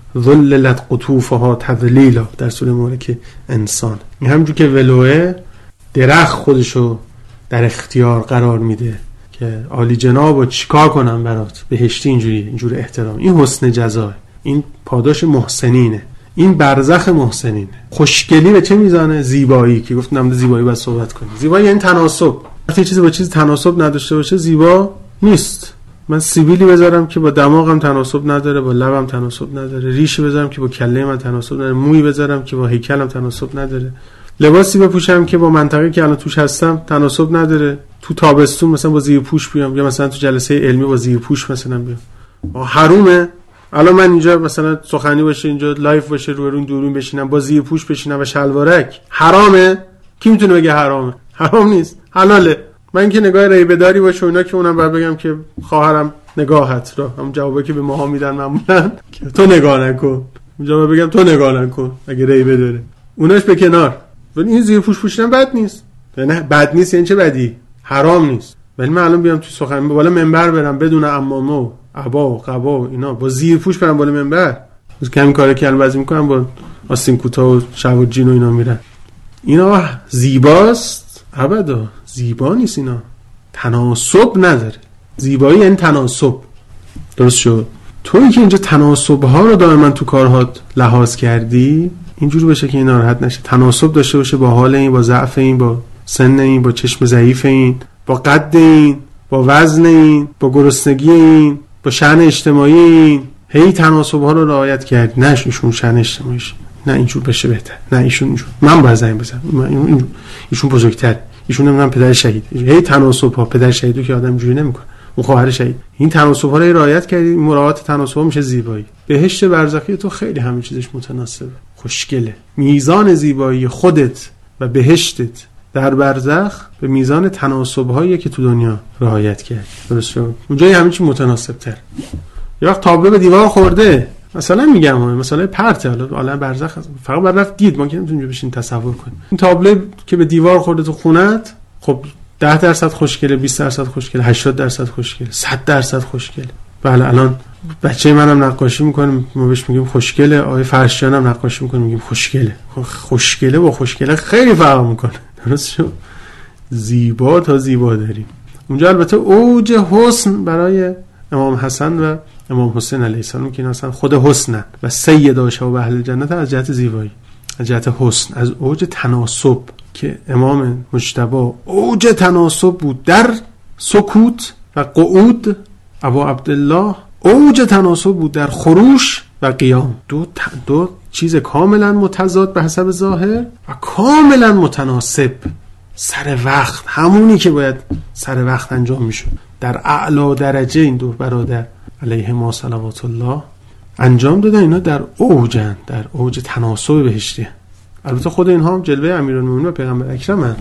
ذللت قطوفها تذلیلا، در سوره مبارکه انسان. این همونجور که ولوه درخت خودشو در اختیار قرار میده که عالی جناب چیکار کنم برات، بهشتی اینجوری اینجوری احترام. این حسن جزا، این پاداش محسنینه، این برزخ محسنینه. خوشگلی به چه میزانه؟ زیبایی، که گفتم نمیده زیبایی باید صحبت کنیم. زیبایی یعنی تناسب. وقتی چیزی با چیز تناسب نداشته باشه زیبا نیست. من سیبیلی بذارم که با دماغم تناسب نداره، با لبم تناسب نداره، ریشی بذارم که با کله من تناسب نداره، مویی بذارم که با هیکلم تناسب نداره، لباسی بپوشم که با منطقه که الان توش هستم تناسب نداره. تو تابستون مثلا با زیر پوش بیام، یا مثلا تو جلسه علمی با زیر پوش مثلا بیام، حرومه. الان من اینجا مثلا سخنی باشه، اینجا لایف باشه، روی رون دورون بشینم با زیر پوش بشینم و شلوارک، حرامه؟ کی میتونه بگه حرامه؟ حرام نیست، حلاله. من که نگاه ریبه‌داری باشه اونا که اونم بعد بگم که خواهرم نگاهت را، همون جوابی که به ماها میدن معمولا که تو نگاه نکن، اونجا بگم تو نگاه نکن اگه ریبه داره، اوناش به کنار. ولی این زیر پوش پوشیدن بد نیست. نه بد نیست یعنی چه بدی؟ حرام نیست. ولی من الان بیام تو سخن بالا منبر برم بدون عمامه و عبا و قبا و اینا، با زیر پوش برم بالا منبر، از کمی کارا که الان بعضی میکنم با آستین کوتاه و شلوار جین و اینا میرن، اینا زیباست؟ ابدا زیبا نیست. اینا تناسب نداره. زیبایی یعنی تناسب. درست شد؟ تویی که اینجا تناسب ها رو دائما تو کارهات لحاظ کردی، اینجوری بشه که این ناراحت نشه، تناسب داشته باشه با حال این، با ضعف این، با سن این، با چشم ضعیف این، با قد این، با وزن این، با گرسنگی این، با شأن اجتماعی این. هی تناسب ها رو رعایت کرد. نه ایشون شأن اجتماعیش، نه اینجور بشه بهتر، نه ایشون اینجور، من باید زنگ بزنم، این ایشون بزرگتر، ایشون نمیدونم پدر شهید. هی تناسب ها، پدر شهیدو که آدم اینجوری نمیکنه، اون خواهر شهید. این تناسب ها رو رعایت کردی، مراعات تناسب ها میشه زیبایی. بهشت برزخی تو خیلی همه چیزش متناسبه، خوشگله. میزان زیبایی خودت و بهشتت در برزخ به میزان تناسب هایی که تو دنیا رعایت کرد. درست شد؟ اونجا همه چی متناسب تر. یه وقت تابلو به دیوار خورده، مثلا میگم مثلا پرت، حالا عالم برزخ فقط بعد رفت دید، ما که نمیتونیم بشین تصور کنیم. این تابلو که به دیوار خورده تو خونت، خب ده درصد خوشگله، بیست درصد خوشگله، هشتاد درصد خوشگله، صد درصد خوشگله. بله الان بچه منم نقاشی میکنه، ما بهش میگیم خوشگله. آقای فرشجان هم نقاشی میکنه میگیم خوشگله. خوشگله با خوشگله خیلی فرق میکنه. درست شد؟ زیبا تا زیبا داریم. اونجا البته اوج حسن برای امام حسن و امام حسین علیه السلام که اصلا خود حسنن و سیدا شباب اهل جنت از جهت زیبایی، از جهت حسن، از اوج تناسب که امام مجتبی اوج تناسب بود در سکوت و قعود. ابو عبدالله اوج تناسب بود در خروش و قیام، دو ت... دو چیز کاملا متضاد به حسب ظاهر و کاملا متناسب. سر وقت، همونی که باید سر وقت انجام میشد، در اعلی درجه این دو برادر علیهما صلوات الله انجام دادن. اینا در اوجن، در اوج تناسب بهشتی. البته خود اینها هم جلوه امیرالمومنین و پیغمبر اکرم هستند.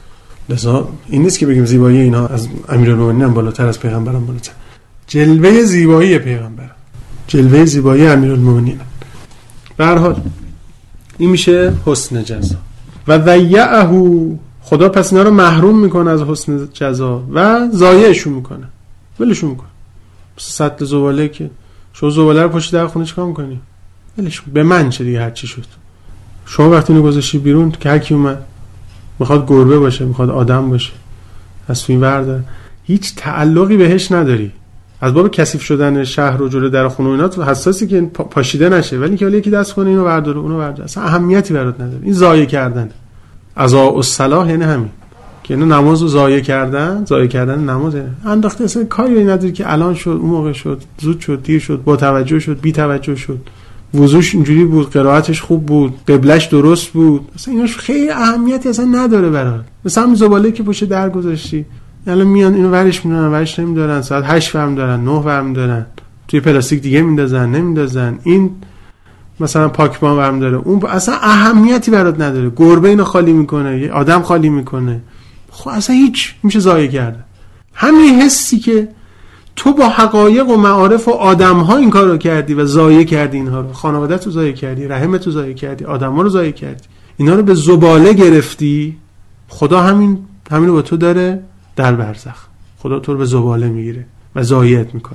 لذا این نیست که بگیم زیبایی اینها از امیرالمومنین هم بالاتر، از پیغمبرم بالاتر. جلوه زیبایی پیغمبر، جلوه زیبایی امیرالمومنین. به هر حال این میشه حسن جزا. و ضیعه، خدا پس اینا رو محروم میکنه از حسن جزا و ضایعشون میکنه، ولشون میکنه. سطل زباله که شما زباله رو پشت در خونه چیکار میکنی؟ ولش به من چه دیگه، هر چی شد. شما وقتی اینو گذاشتی بیرون که هر کی اومد میخواد گربه باشه، میخواد آدم باشه، از تو این ورده هیچ تعلقی بهش نداری. از باب کثیف شدن شهر و جلو در خونه و اینا تو حساسی که پاشیده نشه، ولی که یکی دست کنه اینو برداره اونو برداره، اصلا اهمیتی برات نداره. این ضایع کردن. اضاء الصلاح یعنی همین که اینو نمازو ضایع کردن، ضایع کردن نماز یعنی انداخته، اصلا کاری نداره که الان شد، اون موقع شد، زود شد، دیر شد، با توجه شد، بی توجه شد، وضوش اینجوری بود، قرائتش خوب بود، قبلش درست بود، اصلا ایناش خیلی اهمیتی اصلا نداره برات. مثلا همین زباله که پشت در گذاشتی، الان میان اینو ورش میدونن، ورش نمیدارن، ساعت هشت فرم دارن، نه فرم دارن، توی پلاستیک دیگه میندازن، نمیندازن، این مثلا پاکبان ورم داره، اون اصلا اهمیتی برات نداره. گربه اینو خالی میکنه، یه آدم خالی میکنه، خب اصلا هیچ، میشه ضایع کرده. همین حسی که تو با حقایق و معارف و آدم‌ها این کارو کردی و ضایع کردی، اینها رو، خانواده‌ت رو ضایع کردی، رحمت رو ضایع کردی، آدم‌ها رو ضایع کردی، اینا رو به زباله گرفتی، خدا همین همین رو با تو داره در برزخ. خدا تو رو به زباله میگیره و ضایعت میکنه.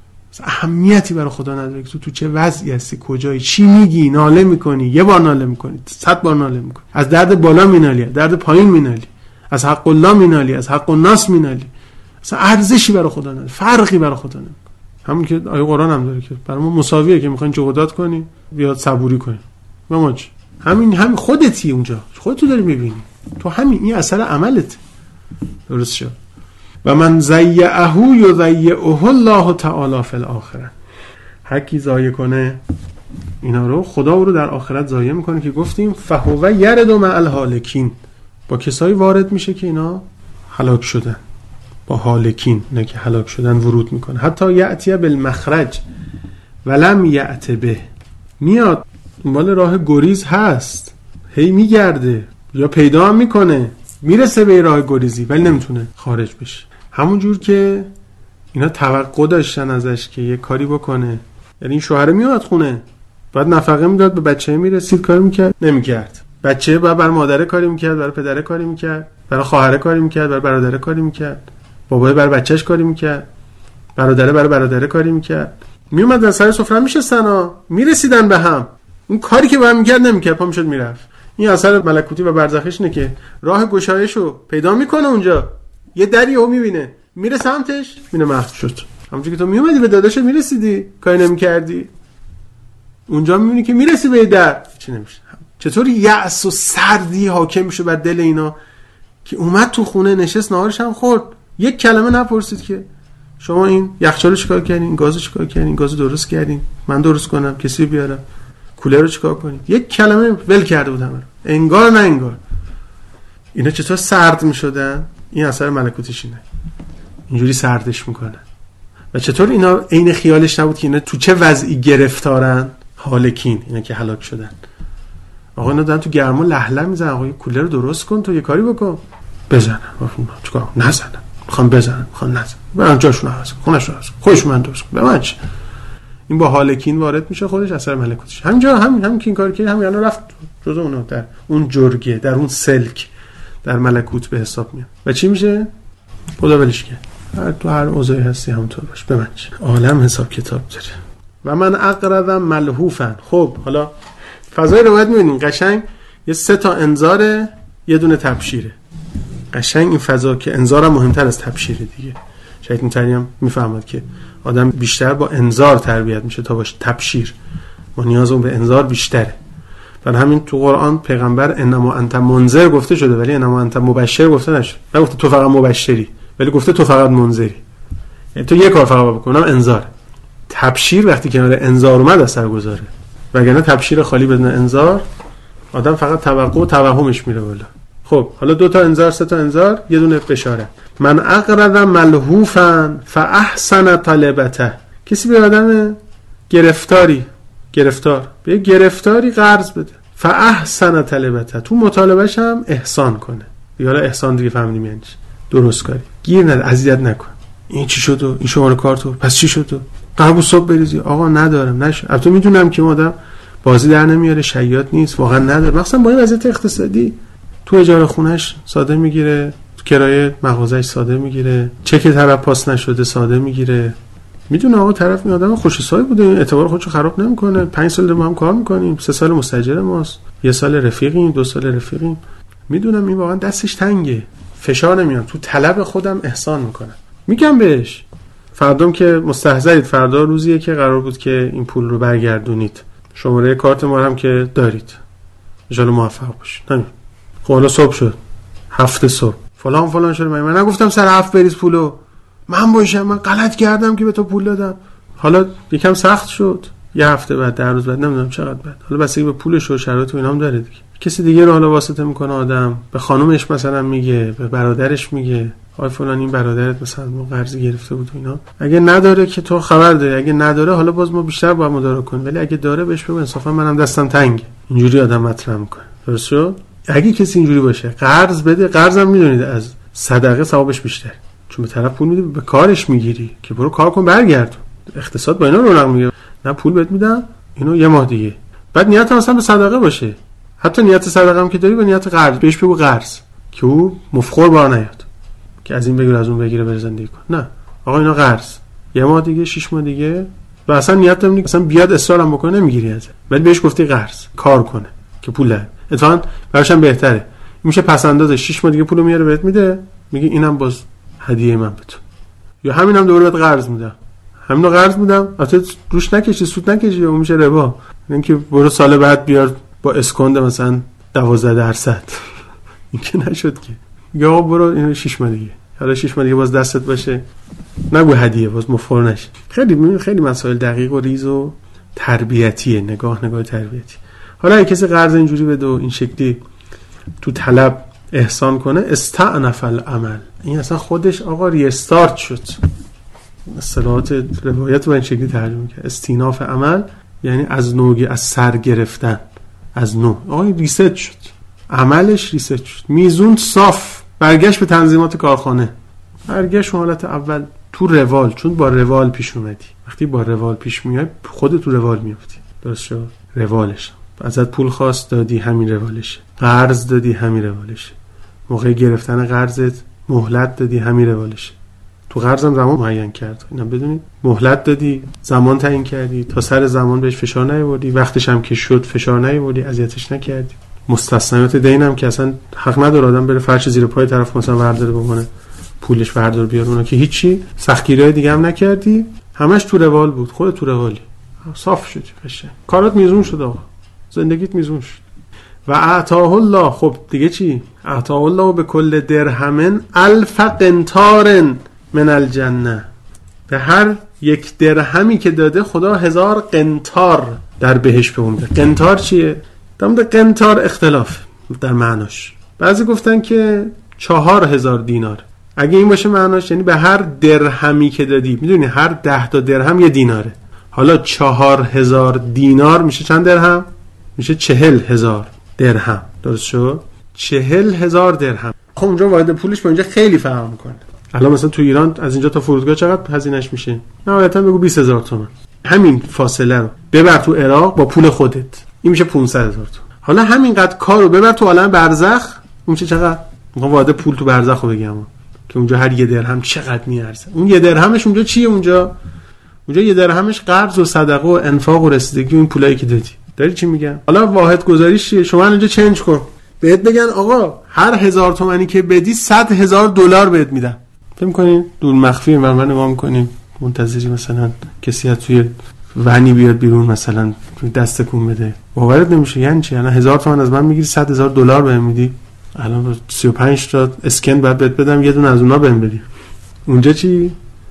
اهمیتی برای خدا نداره که تو تو چه وضعی هستی، کجایی، چی میگی، ناله میکنی، یه بار ناله میکنی، صد بار ناله میکنی، از درد بالا مینالی، از درد پایین مینالی، از حق الله مینالی، از حق الناس مینالی. اصلا ارزشی برای خدا نداره، فرقی برای خدا نداره. همون که آیه قرآن هم داره که برای ما مساویه که میخواین جهودات کنی بیاد صبوری کنی. ما چی؟ همین همین خودتی اونجا، خودت داری میبینی، تو همین این اثر عملت. درست شد. و من ضیعه یضیعه الله تعالی فی الاخره. هر کی ضایع کنه اینا رو، خدا او رو در آخرت ضایع میکنه که گفتیم فهو یرد مع الهالکین، با کسایی وارد میشه که اینا هلاک شدن، با هالکین، نه که هلاک شدن ورود میکنه. حتی یأتی بالمخرج ولم یأت به، میاد دنبال راه گریز هست، هی میگرده یا پیدا هم میکنه، میرسه به راه گریزی ولی نمیتونه خارج بشه. همون جور که اینا توقع داشتن ازش که یه کاری بکنه، یعنی این شوهر میاد خونه بعد نفقه میداد، به بچه میرسید، کاری میکرد، نمیکرد. بچه بعد بر مادره کاری میکرد، برای پدره کاری میکرد، برای خواهره کاری میکرد، برای برادره کاری میکرد، بابای برای بچهش کاری میکرد، برادره برای برادره کاری میکرد. میومد سر سفره میشستن ها، میرسیدن به هم، اون کاری که با هم میکرد نمیکرد، پا میشد میرفت. این اثر ملکوتی و برزخش اینه که راه گشایشو پیدا میکنه، اونجا یه دریو میبینه، میره سمتش، میره محو شد. همونجوری که تو میومدی به داداشت میرسیدی، کاری نمیکردی، اونجا میبینی که میرسی به در، چی نمیشه. چطور یأس و سردی حاکم میشه بر دل اینا که اومد تو خونه نشست، نهارش هم خورد، یک کلمه نپرسید که شما این یخچالو چیکار کردین، این گازو چیکار کردین، این گازو درست کردین، من درست کنم، کسی بیارم، کولر رو چیکار کنین، یک کلمه ول کرده بود همه، انگار نه انگار. اینا چطور سرد میشدن؟ این اثر ملکوتش اینه، اینجوری سردش میکنه. و چطور اینا عین خیالش نبود که اینا تو چه وضعی گرفتارن، هالکین، اینا که هلاک شدن. آقا اینا دارن تو گرما لهله میزنن، آقا کولر رو درست کن، تو یه کاری بکن، بزنن، چیکار نزنن، میخوام بزنن، میخوام نزنن، برن جاشون عوض کن، خونش رو عوض کن، خودش من درست کن، به من چه؟ این با هالکین وارد میشه، خودش اثر ملکوتش. همینجا همین همین که این کار کرد، همین الان رفت جزء اونها، در اون جرگه، در اون سلک، در ملکوت به حساب میاد. و چی میشه؟ خدا ولش کرد. هر تو هر اوضاعی هستی همونطور باش، به من چه؟ عالم حساب کتاب داره. و من اقرضم ملهوفن. خب حالا فضای روایت میبینین قشنگ یه سه تا انذار، یه دونه تبشیره. قشنگ این فضا که انذار مهمتر از تبشیره دیگه. شاید متری هم میفهمد که آدم بیشتر با انذار تربیت میشه تا باش تبشیر. ما نیازمون به انذار بیشتره. برای همین تو قرآن پیغمبر انما انت منذر گفته شده، ولی انما انت مبشر گفته نشد. نگفته تو فقط مبشری، ولی گفته تو فقط منذری. یعنی تو یه کار فقط بکنم، انذار. تبشیر وقتی کنار انذار اومد اثر گذاره، وگرنه تبشیر خالی بدون انذار آدم فقط توقع و توهمش میره بالا. خب حالا دو تا انذار، سه تا انذار، یه دونه بشاره. من اقرض ملهوفا فاحسن طلبته، کسی به آدم گرفتاری گرفتار به گرفتاری قرض بده، فاحسن طلبته، تو مطالبهش هم احسان کنه. حالا احسان دیگه فهمیدیم یعنی درست کاری، گیر نده، اذیت نکن. این چی شد و این شماره کارتو، پس چی شد و قبل صبح بریزی، آقا ندارم نشه. البته میدونم که آدم بازی در نمیاره، شیاد نیست، واقعا نداره، مثلا با این وضعیت اقتصادی تو اجاره خونش ساده میگیره، تو کرایه مغازه‌اش ساده میگیره، چک طرف پاس نشده ساده میگیره. میدونه آقا طرف می آدم خوش حسابی بوده، اعتبار خودشو خراب نمیکنه، پنج سال ما هم کار میکنیم، سه سال مستاجر ماست، یه سال رفیقیم، دو سال رفیقیم. میدونم این واقعا دستش تنگه، فشار نمیاد، تو طلب خودم احسان میکنه. میگم بهش فردام که مستحضرید، فردا روزیه که قرار بود که این پول رو برگردونید، شماره کارت ما هم که دارید، ان شاء الله موفق باشید. همین. خب حالا صبح شد، هفته صبح فلان فلان شد، من, من نگفتم سر هفت بریز پولو، من باشم، من غلط کردم که به تو پول دادم. حالا یکم سخت شد، یه هفته بعد، ده روز بعد، نمیدونم چقدر بعد، حالا بسیاری به پولش و شرایط و اینام داره دیگه. کسی دیگه رو حالا واسطه میکنه آدم، به خانومش مثلا میگه، به برادرش میگه آی فلان این برادرت مثلا قرض گرفته بود و اینا. اگه نداره که تو خبر داری، اگه نداره حالا باز ما بیشتر باید مدارا کنیم، ولی اگه داره بهش بگو انصافا منم دستم تنگه. اینجوری آدم مطرح میکنه. درست شد؟ اگه کسی اینجوری باشه قرض بده، قرضم میدونید از صدقه ثوابش بیشتر، چون به طرف پول میدی به کارش میگیری که برو کار کن برگرد. اقتصاد با اینا رونق میگیره. نه پول بهت میدم اینو یه ماه دیگه، بعد نیت مثلا به صدقه باشه، حتی نیت صدقه هم که داری به نیت قرض، بهش بگو قرض که او مفخور بار نیاد که از این بگیر از اون بگیره بر زندگی کن. نه آقا اینا قرض، یه ماه دیگه، شش ماه دیگه، و اصلا نیت نمیگی مثلا بیاد اصرارم بکنه نمیگیری ازش، ولی بهش گفتی قرض کار کنه که پول ده. اتفاقا براش هم بهتره، میشه پس انداز شش ماه دیگه پولو میاره بهت میده، میگه اینم باز هدیه من به تو، یا همینم دوباره بهت قرض میدم، همینو قرض میدم، البته روش نکشی، سود نکشی، اون میشه ربا. اینکه برو سال بعد بیار با اسکند مثلا دوازده درصد این که نشد که. یا برو اینو شش ماه دیگه، حالا شش ماه دیگه باز دستت باشه، نگو هدیه، باز مفخور نشه. خیلی خیلی مسائل دقیق و ریز و تربیتیه، نگاه نگاه تربیتی. حالا اگه کسی قرض اینجوری بده و این شکلی تو طلب احسان کنه، استعنف العمل، این اصلا خودش آقا ریستارت شد. اصطلاحات روایت با این شکلی ترجمه کرد. استیناف عمل یعنی از نوع، از سر گرفتن، از نوع. آقا ریست شد، عملش ریست شد، میزون صاف، برگشت به تنظیمات کارخانه، برگشت حالت اول تو روال، چون با روال پیش اومدی. وقتی با روال پیش میای خودت تو روال میافتی. درست شد؟ روالش ازت پول خواست دادی، همین روالشه. قرض دادی، همین روالشه. موقع گرفتن قرضت مهلت دادی، همین روالشه. تو قرضم زمان معین کرد، اینا بدونید، مهلت دادی، زمان تعیین کردی، تا سر زمان بهش فشار نیاوردی، وقتش هم که شد فشار نیاوردی، اذیتش نکردی. مستثنیات دینم که اصلا حق نداره آدم بره فرش زیر پای طرف مثلا ورداره بمونه، پولش بردار بیار، اونا که هیچی، سختگیری‌های دیگه هم نکردی، همش تو روال بود، خودت تو روالی، صاف شدی، قشنگ کارات میزون شد، آقا زندگیت میزون شد. و اعطاه الله، خب دیگه چی؟ اعطاه الله به کل درهم الف قنطار من الجنه، به هر یک درهمی که داده خدا هزار قنطار در بهشت به اون میده. قنطار چیه؟ در مورد قنطار اختلاف در معناش، بعضی گفتن که چهار هزار دینار. اگه این باشه معناش یعنی به هر درهمی که دادی، میدونی هر ده تا درهم یه دیناره، حالا چهار هزار دینار میشه چند درهم؟ میشه چهل هزار درهم. درست شد؟ چهل هزار درهم. خب اونجا واحد پولش با اینجا خیلی فرق میکنه. الان مثلا تو ایران از اینجا تا فرودگاه چقدر هزینه‌اش میشه؟ نهایتا بگو بیست هزار تومان. همین فاصله رو ببر تو عراق با پول خودت، این میشه پانصد هزار تومان. حالا همینقدر کارو ببر تو عالم برزخ، اون میشه چقدر؟ میخوام واحد پول تو برزخ رو بگم که اونجا هر یه درهم چقدر میارزه. اون یه درهمش اونجا چیه؟ اونجا اونجا یه درهمش قرض و صدقه و انفاق و رسیدگی، اون پولایی که دادی. داری چی میگم؟ حالا واحد گذاریش چیه؟ شما اینجا چنج کن، بهت بگن آقا هر هزار تومانی که بدی صد هزار دلار بهت میدم. فکر می‌کنین دور مخفی من من نگاه می‌کنیم منتظری مثلا کسی از توی ونی بیاد بیرون مثلا دست کون بده، باورت نمیشه. یعنی چی؟ الان هزار تومان از من میگیری، صد هزار دلار بهم میدی، الان سی و پنج تا اسکن بعد بهت بدم، یه دونه از اونها بهم بدی. اونجا چی؟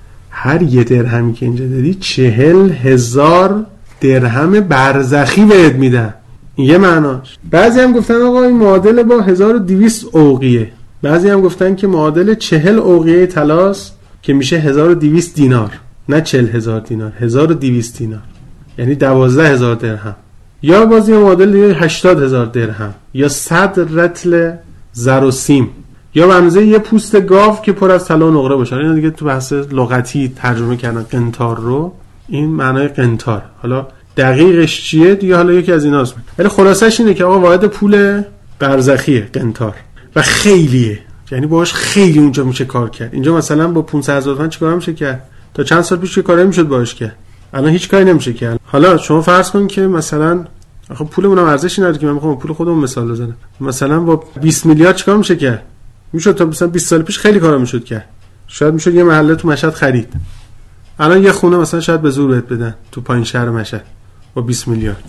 هر یه درهمی که اینجا داری چهل هزار درهم برزخی بهت میدن. این یه معناش. بعضی هم گفتن آقا این معادل با هزار و دویست اوقیه، بعضی هم گفتن که معادل چهل اوقیه طلاست که میشه هزار و دویست دینار، نه چهل هزار دینار، هزار و دویست دینار، یعنی دوازده هزار درهم. یا بازی معادل هشتاد هزار درهم، یا صد رطل زر و سیم، یا به اندازه یه پوست گاو که پر از طلا و نقره باشه. اینا دیگه تو بحث لغتی ترجمه کردن قنطار رو، این معنای قنطار. حالا دقیقش چیه دیگه حالا یکی از ایناست، ولی خلاصش اینه که آقا واحد پول برزخیه قنطار و خیلیه، یعنی باهاش خیلی اونجا میشه کار کرد. اینجا مثلا با پانصد هزار تومان چیکار میشه کرد؟ تا چند سال پیش که کاری میشد باهاش کرد، الان هیچ کاری نمیشه کرد. حالا شما فرض کن که مثلا آخه پولمون هم ارزشی نداره که من میخوام پول خودمون مثال بزنم، مثلا با بیست میلیارد چیکار میشه کرد؟ میشد تا مثلا بیست سال پیش خیلی کارا میشد کرد. شاید میشد یه محله تو مشهد خرید. الان یه خونه مثلا شاید به زور بهت بدن تو پایین شهر مشهد با بیست میلیارد.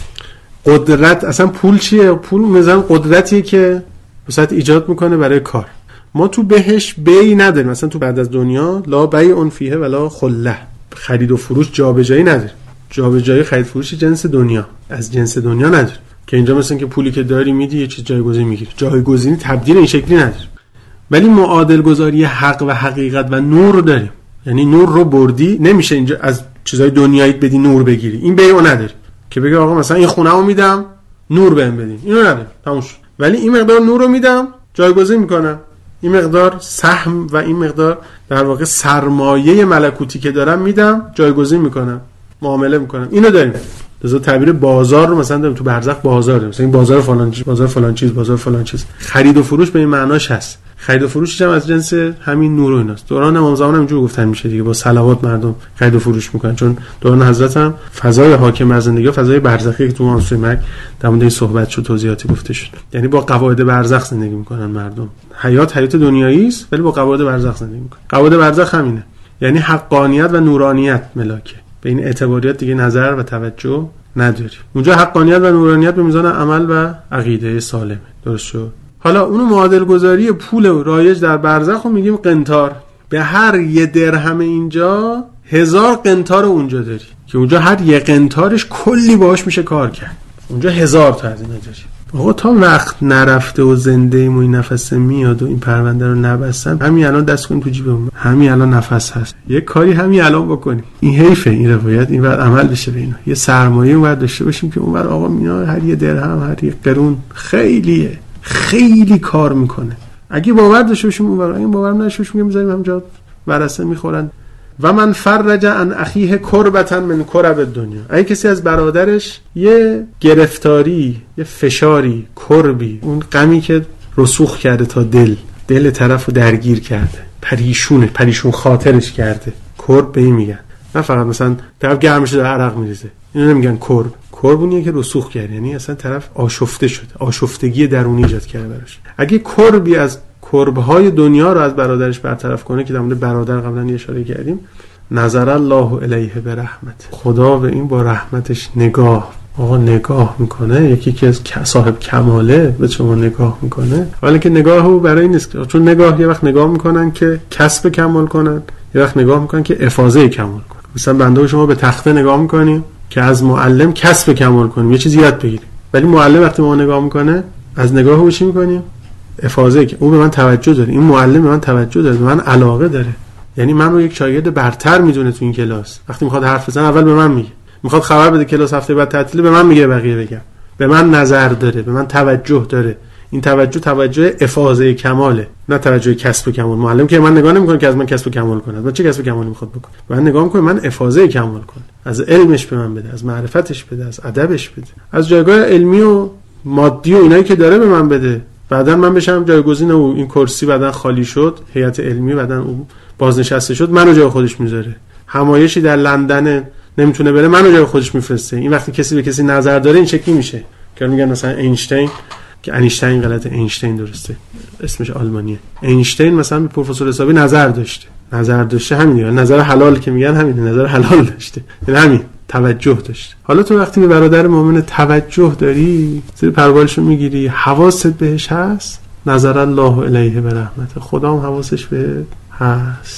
قدرت اصلا پول چیه؟ پول مثلا قدرتیه که وسط ایجاد میکنه برای کار. ما تو بهش بی نداریم، مثلا تو بعد از دنیا لا بیع فیه ولا خله، خرید و فروش جابجایی نداره. جابجایی خرید فروش جنس دنیا از جنس دنیا نداره که اینجا مثلا که پولی که داری میدی یه چیز جایگزین میگیری. جایگزینی تبدیل این شکلی نداره. ولی معادل گذاری حق و حقیقت و نور داریم. یعنی نور رو بردی، نمیشه اینجا از چیزای دنیایی بدی نور بگیری. این بیعو نداری که بگه آقا مثلا این خونه‌مو میدم نور بهم بدین، اینو نداره، تموم شد. ولی این مقدار نور رو میدم جایگزین میکنم، این مقدار سهم و این مقدار در واقع سرمایه ملکوتی که دارم میدم جایگزین میکنم، معامله میکنم. اینو داریم. لذا تعبیر بازار رو مثلا داریم تو برزخ بازار داریم، مثلا این بازار فلان چیز، بازار فلان چیز، بازار فلان چیز. خرید و فروش به این معناش هست. خرید و فروشش هم از جنس همین نور و ایناست. دوران امام زمان هم اینجوری گفتن میشه دیگه، با صلوات مردم خرید و فروش میکنن، چون دوران حضرت هم فضای حاکم بر زندگی فضای برزخی که تو منصور مرگ در مورد این صحبت شد، توضیحاتی گفته شد. یعنی با قواعد برزخ زندگی میکنن مردم. حیات حیات دنیایی است ولی با قواعد برزخ زندگی میکنن. قواعد برزخ همینه، یعنی حقانیت و نورانیت ملاکه. به این اعتباریات دیگه نظر و توجه نداری. اونجا حقانیت و نورانیت به میزان عمل و عقیده سالمه. درست شد؟ حالا اونو معادل گذاری پول رایج در برزخ رو میگیم قنطار. به هر یه درهم اینجا هزار قنطار اونجا داری که اونجا هر یه قنطارش کلی باهاش میشه کار کرد. اونجا هزار تا از اینا داری. آقا تا وقت نرفته و زنده ایم و این نفس میاد و این پرونده رو نبستن، همین الان دست کنیم تو جیبمون، همین الان نفس هست، یه کاری همین الان بکنیم. این حیفه این روایت، این بعد عمل بشه به اینا. یه سرمایه اون بعد داشته باشیم که اون بعد آقا میاد هر یه درهم هر یه قرون خیلیه، خیلی کار میکنه. اگه باور داشته باشیم اون بعد، اگه باور نداشته باشیم میذاریم همونجا ورثه میخورن. و من فرج عن اخیه کربتا من کرب دنیا، اگه کسی از برادرش یه گرفتاری، یه فشاری، کربی، اون غمی که رسوخ کرده تا دل دل طرفو درگیر کرده، پریشونه، پریشون خاطرش کرده، کرب به این میگن. نه فقط مثلا طرف گرم شده عرق میریزه، اینو نمیگن کرب. کربونیه که رسوخ کرده، یعنی اصلا طرف آشفته شده، آشفتگی درونی ایجاد کرده براش. اگه کربی از کرب‌های دنیا رو از برادرش برطرف کنه، که در مورد برادر قبلا یه اشاره کردیم، نظر الله الیه برحمت، خدا به این با رحمتش نگاه، آقا نگاه میکنه. یکی که از صاحب کماله به شما نگاه میکنه، ولی که نگاهو برای نیست، چون نگاه یه وقت نگاه میکنن که کسب کمال کنن، یه وقت نگاه میکنن که افاضه کمال کنن. مثلا بنده شما به تخته نگاه میکنیم که از معلم کسب کمال کنیم، یه چیزی یاد بگیریم، ولی معلم وقتی ما نگاه میکنه از نگاهو چی میکنیم؟ افاضه، که اون به من توجه داره، این معلم به من توجه داره، به من علاقه داره، یعنی من رو یک شاگرد برتر میدونه تو این کلاس. وقتی میخواد حرف بزنه اول به من میگه، میخواد خبر بده کلاس هفته بعد تعطیله، به من میگه بقیه بگم، به من نظر داره، به من توجه داره. این توجه توجه افاضه کماله، نه توجه کسب کمال. معلم که من نگاه نمیکنه که از من کسب کمال کنه، من چه کسب کمالی میخواد بکنه؟ من نگاه میکنه من افاضه کمال کنه، از علمش به من بده، از معرفتش بده، از ادبش بده، از جایگاه علمی و مادی و اینایی که داره به من بده. بعدن من بشم جایگزین او، این کرسی بعدن خالی شد، هیئت علمی بعدن او بازنشسته شد، منو جای خودش میذاره. همایشی در لندن نمیتونه بره، منو جای خودش میفرسته. این وقتی کسی به کسی نظر داره این شکلی میشه که میگن مثلا اینشتین، که اینشتین غلطه، اینشتین درسته، اسمش آلمانیه. اینشتین مثلا به پروفسور حسابی نظر داشته، نظر داشته همینه، نظر حلال که میگن همینه، نظر حلال داشته، یعنی همین توجه داشته. حالا تو وقتی به برادر مؤمن توجه داری، زیر پروبالشو میگیری، حواست بهش هست، نظر الله الیه برحمت، خدا هم حواسش به هست.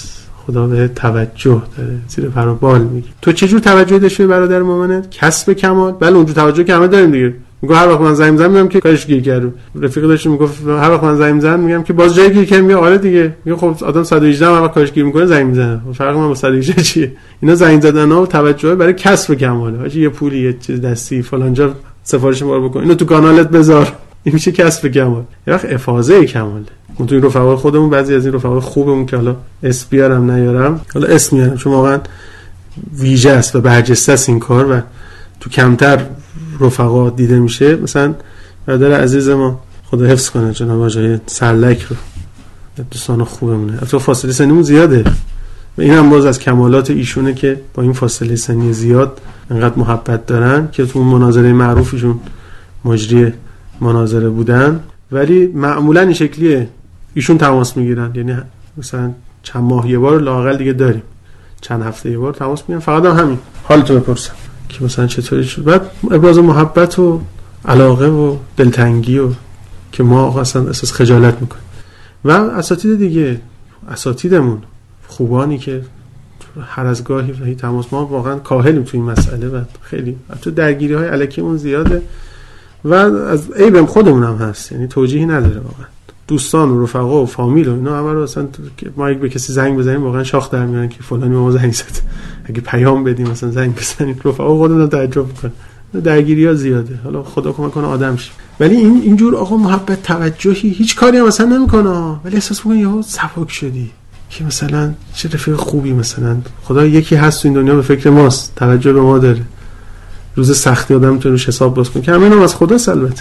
خدا به توجه داره، زیر پر و بال میگه. تو چجور توجه داشتی به برادر مؤمنت؟ کسب کمال. بله اونجور توجه که همه داریم دیگه. میگه هر وقت من زنگ میزنم میگم که کارش گیر کرد. رفیق داشت میگفت هر وقت من زنگ میزنم میگم که باز جای گیر کرد. میگه آره دیگه. میگه خب آدم صد و هجده هر وقت کارش گیر میکنه زنگ میزنه. فرق من با صد و هجده چیه؟ اینا زنگ زدنها و توجه برای کسب کماله. حاجی یه پولی یه چیز دستی فلانجا سفارش ما رو بکن. اینو تو کانالت بذار. این میشه کسب کمال. یه وقت افاضه کماله. اون تو این رفقای خودمون بعضی از این رفقای خوبمون که حالا اسم بیارم نیارم، حالا اسم میارم چون واقعا ویژه است و برجسته است این کار و تو کمتر رفقا دیده میشه. مثلا برادر عزیز ما خدا حفظ کنه جناب آقای سرلک رو، دوستان خوبمونه. البته فاصله سنیمون زیاده و این هم باز از کمالات ایشونه که با این فاصله سنی زیاد انقدر محبت دارن که تو مناظره معروفشون مجری مناظره بودن، ولی معمولا این شکلیه ایشون تماس میگیرن. یعنی مثلا چند ماه یه بار لااقل دیگه داریم، چند هفته یه بار تماس میگیرن، فقط هم همین حالتو بپرسم که مثلا چطوری شد. بعد ابراز محبت و علاقه و دلتنگی و که ما اصلا احساس خجالت میکنیم. و اساتید دیگه، اساتیدمون خوبانی که هر از گاهی و تماس، ما واقعا کاهلیم تو این مسئله و خیلی تو درگیری های الکیمون زیاده و از عیبم خودمون هم هست، یعنی توجیهی نداره واقعا. دوستان و رفقا و فامیل و اینا همه رو اصلا ما اگه به کسی زنگ بزنیم واقعا شاخ در میارن که فلانی ما زنگ زد. اگه پیام بدیم مثلا زنگ بزنیم رفقا خودمون تعجب میکنن. درگیری‌ها زیاده. حالا خدا کمک کنه آدم شیم. ولی این اینجور آقا محبت توجهی هیچ کاری هم مثلا نمیکنه، ولی احساس میکنه یهو سبک شدی که مثلا چه رفیق خوبی، مثلا خدا یکی هست تو این دنیا به فکر ماست، توجه به ما داره، روز سختی آدم تو روش حساب باز کنه که همین هم از خدا البته.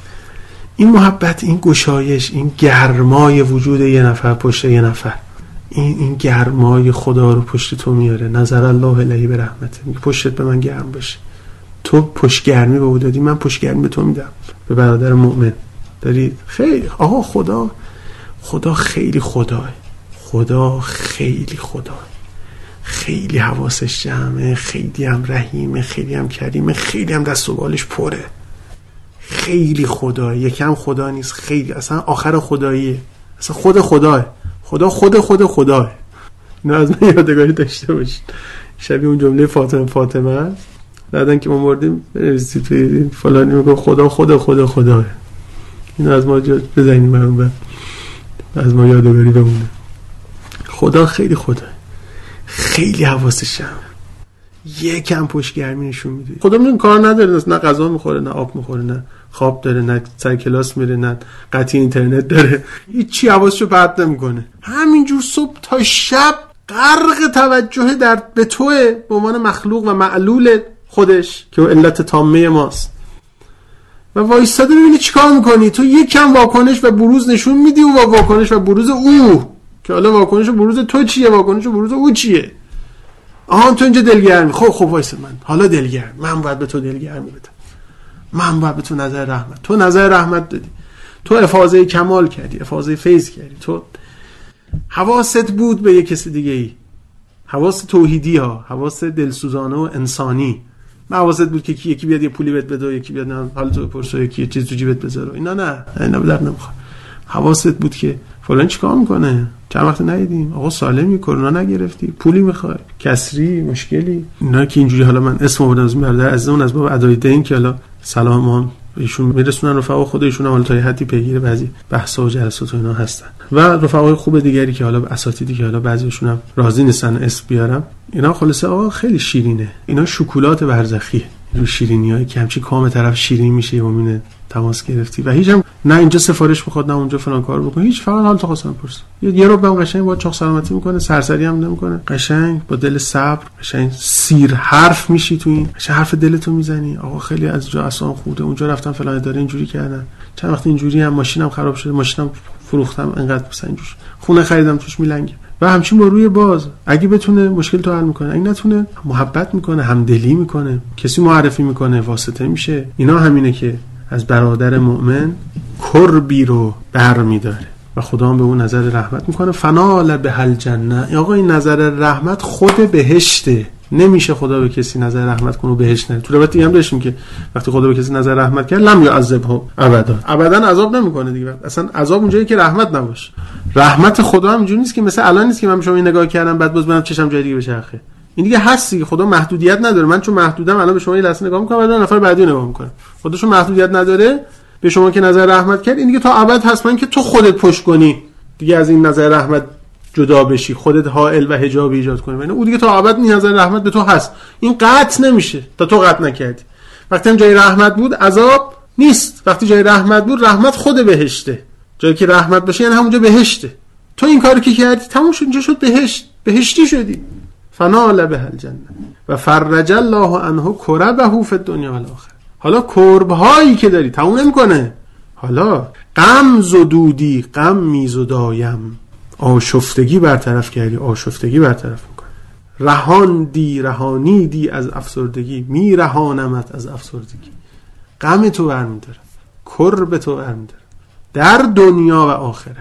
این محبت، این گشایش، این گرمای وجود یه نفر پشت یه نفر، این این گرمای خدا رو پشت تو میاره. نظر الله الیه به رحمته، میگه پشتت به من گرم باشه. تو پشت گرمی به او دادی، من پشت گرمی به تو میدم، به برادر مؤمن داری. خیلی آقا خدا خدا خیلی خداه، خدا خیلی خدا، خیلی حواسش جمعه، خیلی هم رحیمه، خیلی هم کریمه، خیلی هم دست و بالش پره، خیلی خدا، یکم خدا نیست، خیلی اصلا آخر خداییه، اصلا خود خداه، خدا خود خود خداه. اینو از من یادگاری داشته باشید. شبیه اون جمله فاطمه فاطمه است بعدن که ما مردیم بنویسید توی فلانی میگه خدا خدا خدا خداه. اینو از ما بزنیم برام بعد از ما یادگاری بمونه. خدا خیلی خدا، خیلی حواسش جمعه، یکم پشت گرمی نشون میده. خدا من کار نداره، نه غذا میخوره، نه آب میخوره، نه خواب داره، نه سر کلاس میره، نه قطعی اینترنت داره، هیچی حواسشو پرت نمیکنه. همینجور صبح تا شب غرق توجه در به توه به عنوان مخلوق و معلول خودش که علت تامه ماست. و وایستاده ببینی چیکار میکنی. تو یکم واکنش و بروز نشون میدی و واکنش و بروز او، که حالا واکنش و بروز تو چیه، واکنش و بروز او چیه. آها تو اینجا دلگرمی، خب خب وایسا من حالا دلگرم، من باید به تو دلگرمی بدم، من باید به تو نظر رحمت، تو نظر رحمت دادی، تو افاضه کمال کردی، افاضه فیض کردی، تو حواست بود به یک کسی دیگه ای، حواس توحیدی ها، حواس دلسوزانه و انسانی. حواست بود که یکی بیاد یه پولی بهت بده و یکی بیاد حال تو بپرسه، یکی یه چیز تو جیبت بذاره، اینا نه، اینا به درد نمیخوره. حواست بود که فلان چیکار میکنه، چند وقت ندیدیم، آقا سالمی، کرونا نگرفتی، پولی میخوای، کسری، مشکلی، اینا که اینجوری. حالا من اسم آوردم از برادر عزیزمون از باب ادای دین که حالا سلام ایشون میرسونن، رفقا خودشون هم تا حدی پیگیر بعضی بحثا و جلسات و اینا هستن. و رفقای خوب دیگری که حالا اساتیدی که حالا بعضیشون هم راضی نیستن اسم بیارم، اینا خلاصه آقا خیلی شیرینه، اینا شکلات برزخیه، رو شیرینیایی که همچین کام طرف شیرین میشه و میونه تماس گرفتی و هیچ هم نه اینجا سفارش میخواد نه اونجا فلان کارو بکنه، هیچ، فقط حال تو خواستم پرس. یه رو بهم قشنگ با چاق سلامتی میکنه، سرسری هم نمیکنه، قشنگ با دل صبر، قشنگ سیر حرف میشی تو این، قشنگ حرف دلتو میزنی. آقا خیلی از جا اصلا خوده، اونجا رفتم فلان اداره اینجوری کردن، چند وقت اینجوری هم ماشینم خراب شده، ماشینم فروختم، انقدر مثلا اینجوری خونه خریدم توش میلنگه. و همچین با روی باز اگه بتونه مشکل تو حل میکنه، اگه نتونه محبت میکنه، همدلی میکنه، کسی معرفی میکنه، واسطه میشه. اینا همینه که از برادر مؤمن کربی رو بر میداره و خدا هم به اون نظر رحمت میکنه. فنال به هل جنه. آقا این نظر رحمت خود بهشته، نمیشه خدا به کسی نظر رحمت کنه و بهش نره. تو رابطه هم داشتیم که وقتی خدا به کسی نظر رحمت کرد لم یعذبه ابدا، ابدا عذاب نمیکنه دیگه. اصلا عذاب اونجایی که رحمت نباشه. رحمت خدا هم اینجوری نیست که مثلا الان نیست که من به شما نگاه کردم بعد باز برم چشم جای دیگه بچرخه. این دیگه هستی که خدا محدودیت نداره. من چون محدودم الان به شما یه لحظه نگاه میکنم بعد نفر بعدی نگاه میکنم. خودشون محدودیت نداره به شما که نظر رحمت کرد. این دیگه تا ابد هست. من که تو خودت پشت کنی دیگه از این نظر رحمت جدا بشی، خودت حائل و حجاب ایجاد کنی، یعنی اون دیگه تا ابد این نظر رحمت به تو هست. این قطع نمیشه تا تو قطع نکردی. وقتی هم جای رحمت بود عذاب نیست. وقتی جای رحمت بود رحمت خود بهشته. جایی که رحمت باشه یعنی همونجا بهشته. تو این کارو که کردی تموم شد، اینجا شد بهشت، بهشتی شدی. فنال به الجنه و فرج الله عنه کربه فی الدنیا و الاخره. حالا کرب هایی که داری تموم نمیکنه. حالا غم زدودی، غم میزدایم، آشفتگی برطرف کردی، آشفتگی برطرف میکنه. رهاندی، رهانیدی از افسردگی، میرهانمت از افسردگی. غم تو برمیداره، کرب تو برمیداره در دنیا و آخرت.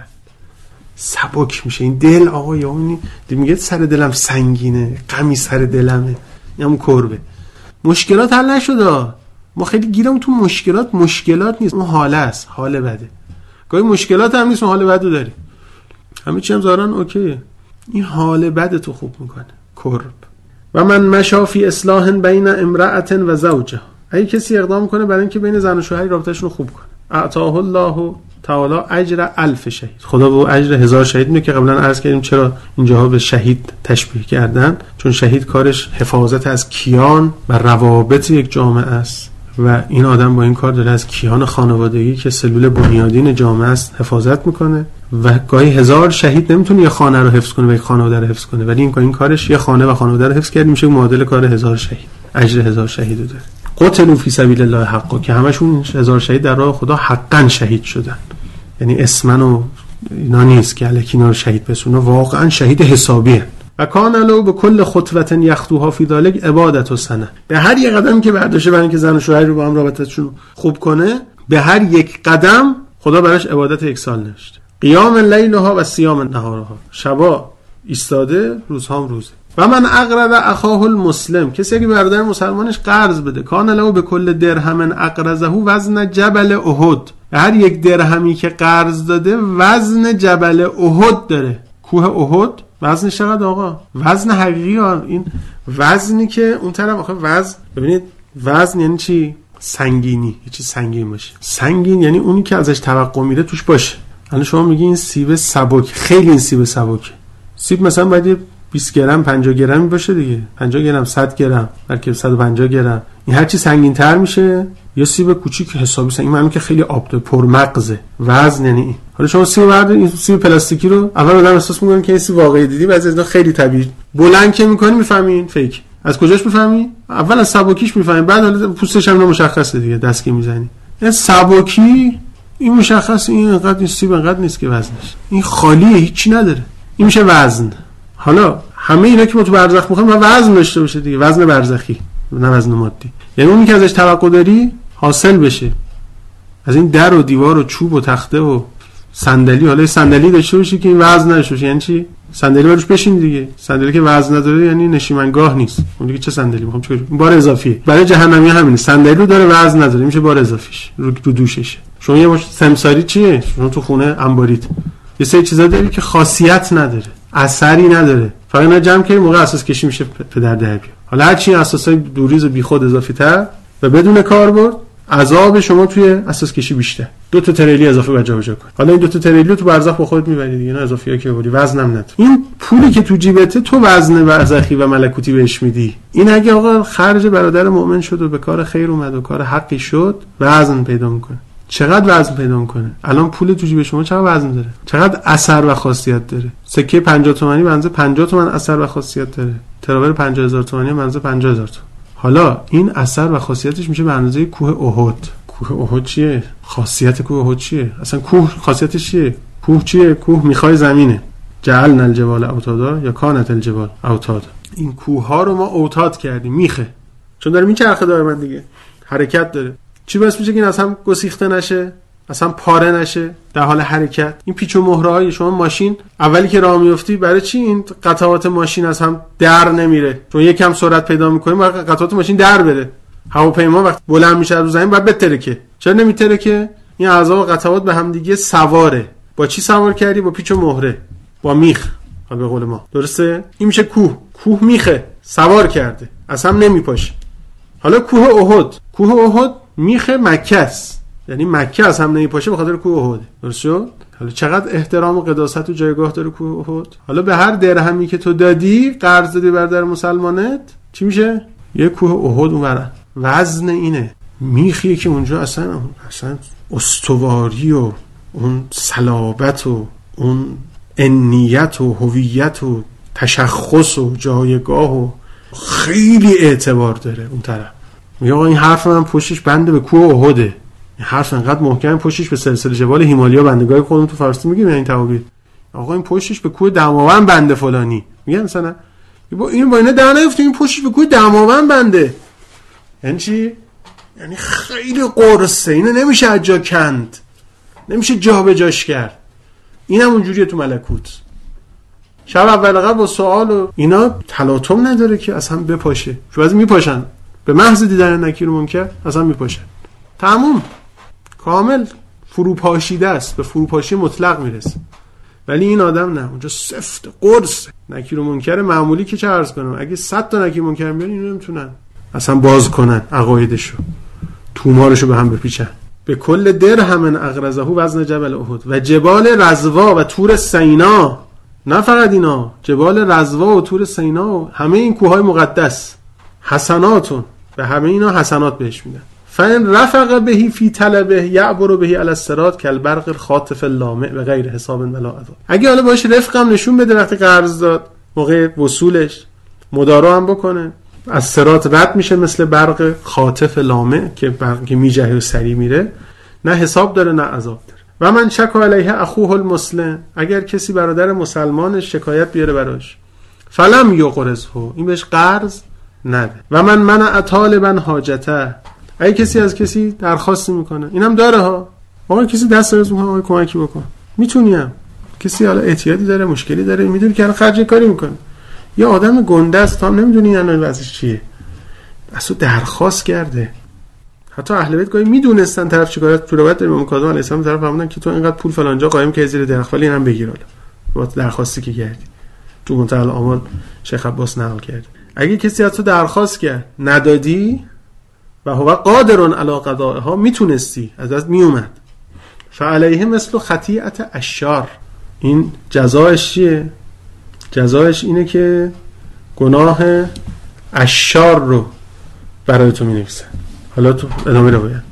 سبک میشه این دل. آقا یا اونی میگه سر دلم سنگینه، غمی سر دلمه، یا اون کربه. مشکلات حل نشده. ما خیلی گیرم تو مشکلات. مشکلات نیست، اون حاله است، حال بده. گاهی مشکلات هم نیست، اون حال بده داری. همه چی هم ظاهرا اوکیه. این حال بده تو خوب میکنه. کرب. و من مشافی اصلاح بین امرأة و زوجها. اگه کسی اقدام کنه برای اینکه بین زن و شوهر رابطه‌شون رو خوب کنه، اعطاه الله تعالی اجر الف شهید. خدا به اجر هزار شهید میده که قبلا عرض کردیم چرا اینجاها به شهید تشبیه کردن. چون شهید کارش حفاظت از کیان و روابط یک جامعه است و این آدم با این کار داره از کیان خانوادگی که سلول بنیادین جامعه است حفاظت میکنه. و گاهی هزار شهید نمیتونه یه خانه رو حفظ کنه و یک خانواده رو حفظ کنه، ولی این این کارش یه خانه و خانواده رو حفظ کرد، میشه معادل کار هزار شهید. اجر هزار شهید رو داره. قتلوا فی سبیل الله حقا، که همشون هزار شهید در راه خدا حقا شهید شدن. یعنی اسمن و اینا نیست که الکی اینا رو شهید بسونه، واقعا شهید حسابی هست. و کان له به کل خطوه یخطوها فی ذلک عبادت و سنه. به هر یک قدم که برداشته برای اینکه زن و شوهر رو با هم رابطه‌شون خوب کنه، به هر یک قدم خدا براش عبادت یک سال نوشته. قیام لیلها و صیام نهارها. شبا ایستاده، روزها هم روزه. و من اقرض اخاه المسلم، کسی که برادر مسلمانش قرض بده، کان له به کل درهم اقرضه وزن جبل احد. هر یک درهمی که قرض داده وزن جبل احد داره. کوه احد وزنش چقدر آقا؟ وزن حقیقی ها. این وزنی که اون طرف آخه وزن، ببینید وزن یعنی چی؟ سنگینی. یه چیز سنگین باشه. سنگین یعنی اونی که ازش توقع میره توش باشه. الان شما میگی این سیب سبک، خیلی این سیب سبکه. سیب مثلا باید بیست گرم پنجاه گرمی باشه دیگه. پنجاه گرم صد گرم بلکه صد و پنجاه گرم. این هرچی سنگین تر میشه یا سیب کوچیک حسابی سنگین، معلومه که خیلی آبده پر مغزه. وزن یعنی این. حالا شما سیب بردارید، این سیب پلاستیکی رو اول آدم احساس میکنه که این سیب واقعی دیدی، بعضی از اینا خیلی طبیعی بلند که میکنی میفهمین فیک. از کجاش میفهمی؟ اول از سبکیش میفهمی، بعد حالا پوستش هم مشخصه دیگه، دست که میزنی این سبکی این مشخص، این انقدر این سیب انقدر نیست که وزنش، این خالیه هیچی نداره، این میشه وزن. حالا همه اینا که ما تو برزخ میخوایم وزن داشته باشه دیگه، وزن برزخی نه وزن مادی، یعنی اونی که ازش توقع داری حاصل بشه. از این در و دیوار و چوب و تخته و صندلی، حالا صندلی داشته باشی که این وزن نشه. یعنی چی؟ صندلی روش بشین دیگه. صندلی که وزن نداره یعنی نشیمنگاه نیست. اون دیگه چه صندلی میخوام چیکار؟ این بار اضافیه. برای جهنمی همینه، صندلی رو داره وزن نداره میشه بار اضافیش رو تو دوششه. شما یه مش سمساری چیه؟ شما تو خونه انباریت یه سری چیزا داری که خاصیت نداره، اثری نداره، فقط اینا جمع کنی موقع اساس کشی میشه پدر در بیاد. حالا هر چی اساسای دوریز و بیخود اضافی تر و بدون کاربرد، عذاب شما توی اساس کشی بیشتر. دو تا تریلی اضافه بر جابجا کن. حالا این دو تا تریلی رو تو برزخ با خودت میبری دیگه، نه اضافیه که بودی وزنم نداره. این پولی که تو جیبته تو وزن برزخی و ملکوتی بهش میدی. این اگه آقا خرج برادر مؤمن شد و به کار خیر اومد و کار حقی شد، وزن پیدا میکنه. چقدر وزن پیدا میکنه؟ الان پول تو جیب شما چقدر وزن داره؟ چقدر اثر و خاصیت داره؟ سکه پنجاه تومانی بنزه پنجاه تومن اثر و خاصیت داره. تراور پنجاه هزار تومانی بنزه پنجاه هزار تومن. حالا این اثر و خاصیتش میشه به اندازه کوه احد. کوه احد چیه؟ خاصیت کوه احد چیه؟ اصلا کوه خاصیتش چیه؟ کوه چیه؟ کوه میخوای زمینه. جعلنا الجبال اوتادا یا کانت الجبال اوتادا. این کوه ها رو ما اوتاد کردیم، میخه. چون داره میچرخه داره من دیگه. حرکت داره. چی باعث میشه که این از هم گسیخته نشه؟ اصلا پاره نشه در حال حرکت. این پیچ و مهره های شما ماشین اولی که راه میفتی برای چی این قطعات ماشین از هم در نمیره؟ چون یکم سرعت پیدا میکنیم برای قطعات ماشین در بره. هواپیما وقتی بلند میشه از زمین باید بترکه. چرا نمیترکه؟ این اعضا و قطعات به هم دیگه سواره. با چی سوار کردی؟ با پیچ و مهره، با میخ. حالا به قول ما درسته؟ این میشه کوه. کوه میخه سوار کرده، از هم نمیپاشه. حالا کوه احد، کوه احد میخ مکه است، یعنی مکه از هم نمیپاشه به خاطر کوه احد. درست شد؟ حالا چقدر احترام و قداست و جایگاه داره کوه احد. حالا به هر درهمی که تو دادی قرض دادی برادر مسلمانت چی میشه؟ یه کوه احد اونورا. وزن اینه. میخی که اونجا اصلا اصلا استواری و اون صلابت و اون انیت و هویت و تشخص و جایگاه و خیلی اعتبار داره اون طرف. میگه آقا این حرف من پشتش بنده به کوه احده. این حرف انقدر محکم پشتش به سلسله جبال هیمالیا بندگاه خودمون تو فارسی میگیم این تعابیر. آقا این پشتش به کوه دماوند بنده فلانی. میگه مثلا این با اینا در نیفته، این پشتش به کوه دماوند بنده. یعنی چی؟ یعنی خیلی قرصه، اینو نمیشه از جا کند، نمیشه جا به جاش کرد. این هم اونجوریه تو ملکوت. شب اول قبل با سوال و اینا تلاطم نداره که اصلا بپاشه. شو از میپاشن به محض دیدن نکیر و منکر اصلا میپاشن. تموم کامل فروپاشیده است، به فروپاشی مطلق میرسه. ولی این آدم نه، اونجا سفت قرص. نکیر و منکر معمولی که چه عرض کنم، اگه صد تا نکیر منکر بیارن اینو نمیتونن اصلا باز کنن عقایدشو، تومارشو به هم بپیچن. به کل درهم اغرزه وزن جبل احد و جبال رضوا و طور سینا. نه فقط اینا، جبال رضوا و طور سینا و همه این کوههای مقدس حسناتون، به همه اینا حسنات بهش میدن. فان رفق بهی فی طلبه یعبر بهی علی الصراط کالبرق الخاطف اللامع به غیر حساب ولا عذاب. اگه حالا باش رفقم نشون بده وقتی قرض داد، موقع وصولش مدارا هم بکنه، از صراط رد میشه مثل برق خاطف لامع که برق که میجهه و سری میره، نه حساب داره نه عذاب داره. و من شکا علیه اخوه المسلم، اگر کسی برادر مسلمانش شکایت بیاره براش، فلم یقرضه، این بهش قرض نده. و من منع طالبا حاجته، اگه کسی از کسی درخواست میکنه، اینم داره ها، آقا کسی دست دراز میکنه، آقا کمکی بکن، میتونیم. کسی حالا اعتیادی داره، مشکلی داره، میدونی که خرج کاری میکنه، یا آدم گنده است تا هم نمیدونی یعنی وضعش چیه، اصلا درخواست کرده. حتی اهل بیت گاهی میدونستن طرف چیکار تو روایت داریم، امام کاظم علیه السلام طرف فرمودن که تو اینقدر پول فلانجا قایم که زیر درخت، ولی اینم بگیر، حالا با درخواستی که کردی. تو منتهی الامال شیخ عباس نقل کرد اگه کسی از تو درخواست کرد ندادی و هو قادر علی قضائها، میتونستی، از دست میومد، فعلیه مثل خطیئت اشار. این جزایش چیه؟ جزایش اینه که گناه اشار رو برای تو می‌نویسن. حالا تو ادامه رو باید.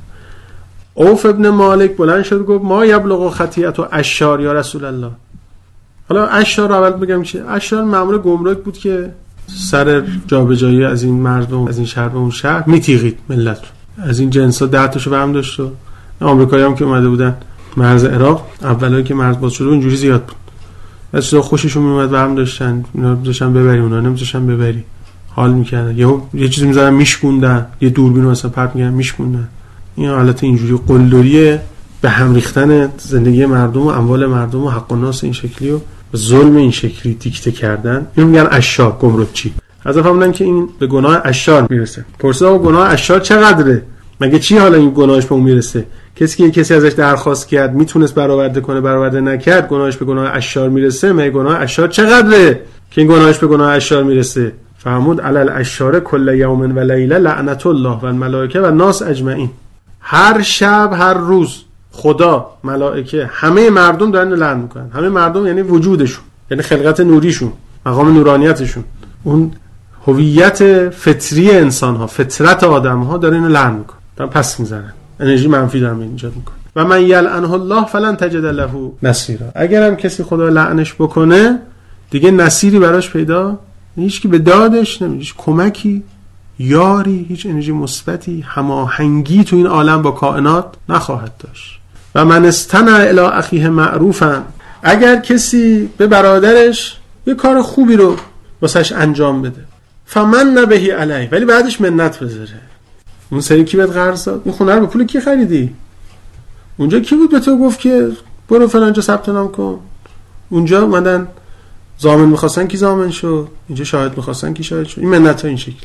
اوف ابن مالک بلند شد گفت ما یبلغ خطیئت و اشار یا رسول الله. حالا اشار رو اول بگم چیه؟ اشار مأمور گمرک بود که سر جابجایی از این مردم از این شهر به اون شهر میتیغید ملت. از این جنسا ده تاشو برام داشت و آمریکایی هم که اومده بودن مرز عراق، اولایی که مرز باز شده اونجوری زیاد بود. از چیزا خوششون میومد برام داشتن، اینا داشتن ببری، اونا نمیذاشتن ببری. حال میکردن، یهو یه چیزی میذارن میشکوندن، یه دوربین مثلا پرت میکردن میشکوندن. این حالت اینجوری قلدری به هم ریختن زندگی مردم و اموال مردم و حق الناس این شکلی و ظلم این شکلی دیکته کردن، اینو میگن اشار، گمرکچی. حضرت فرمودن که این به گناه اشار میرسه. پرسید آقا گناه اشار چقدره؟ مگه چی حالا این گناهش به اون میرسه؟ کسی که کسی ازش درخواست کرد میتونست برآورده کنه، برآورده نکرد، گناهش به گناه اشار میرسه. مگه گناه اشار چقدره که این گناهش به گناه اشار میرسه؟ فرمود علی الاشار کل یوم و لیله لعنت الله و الملائکه و الناس اجمعین. هر شب هر روز خدا، ملائکه، همه مردم دارن لعن میکنن. همه مردم یعنی وجودشون، یعنی خلقت نوریشون، مقام نورانیتشون، اون هویت فطری انسان ها، فطرت آدم ها داره اینو لعن میکنن، دارن پس میزنن، انرژی منفی دارن ایجاد میکنن. و من یلعنه الله فلن تجد له نصیرا. اگرم کسی خدا لعنش بکنه دیگه نصیری براش پیدا، هیچ کی به دادش نمیشه، هیچ کمکی، یاری، هیچ انرژی مثبتی، هماهنگی تو این عالم با کائنات نخواهد داشت. و من استنع الی اخیه معروفا، اگر کسی به برادرش یه کار خوبی رو واسش انجام بده، فمن نبهی علیه، ولی بعدش منت بذاره. اون سری کی بهت قرض داد؟ این خونه رو به پول کی خریدی؟ اونجا کی بود به تو گفت که برو فلانجا ثبت نام کن؟ اونجا اومدن ضامن می‌خواستن کی ضامن شد، اینجا شاهد می‌خواستن کی شاهد شد. این منت‌ها این شکلی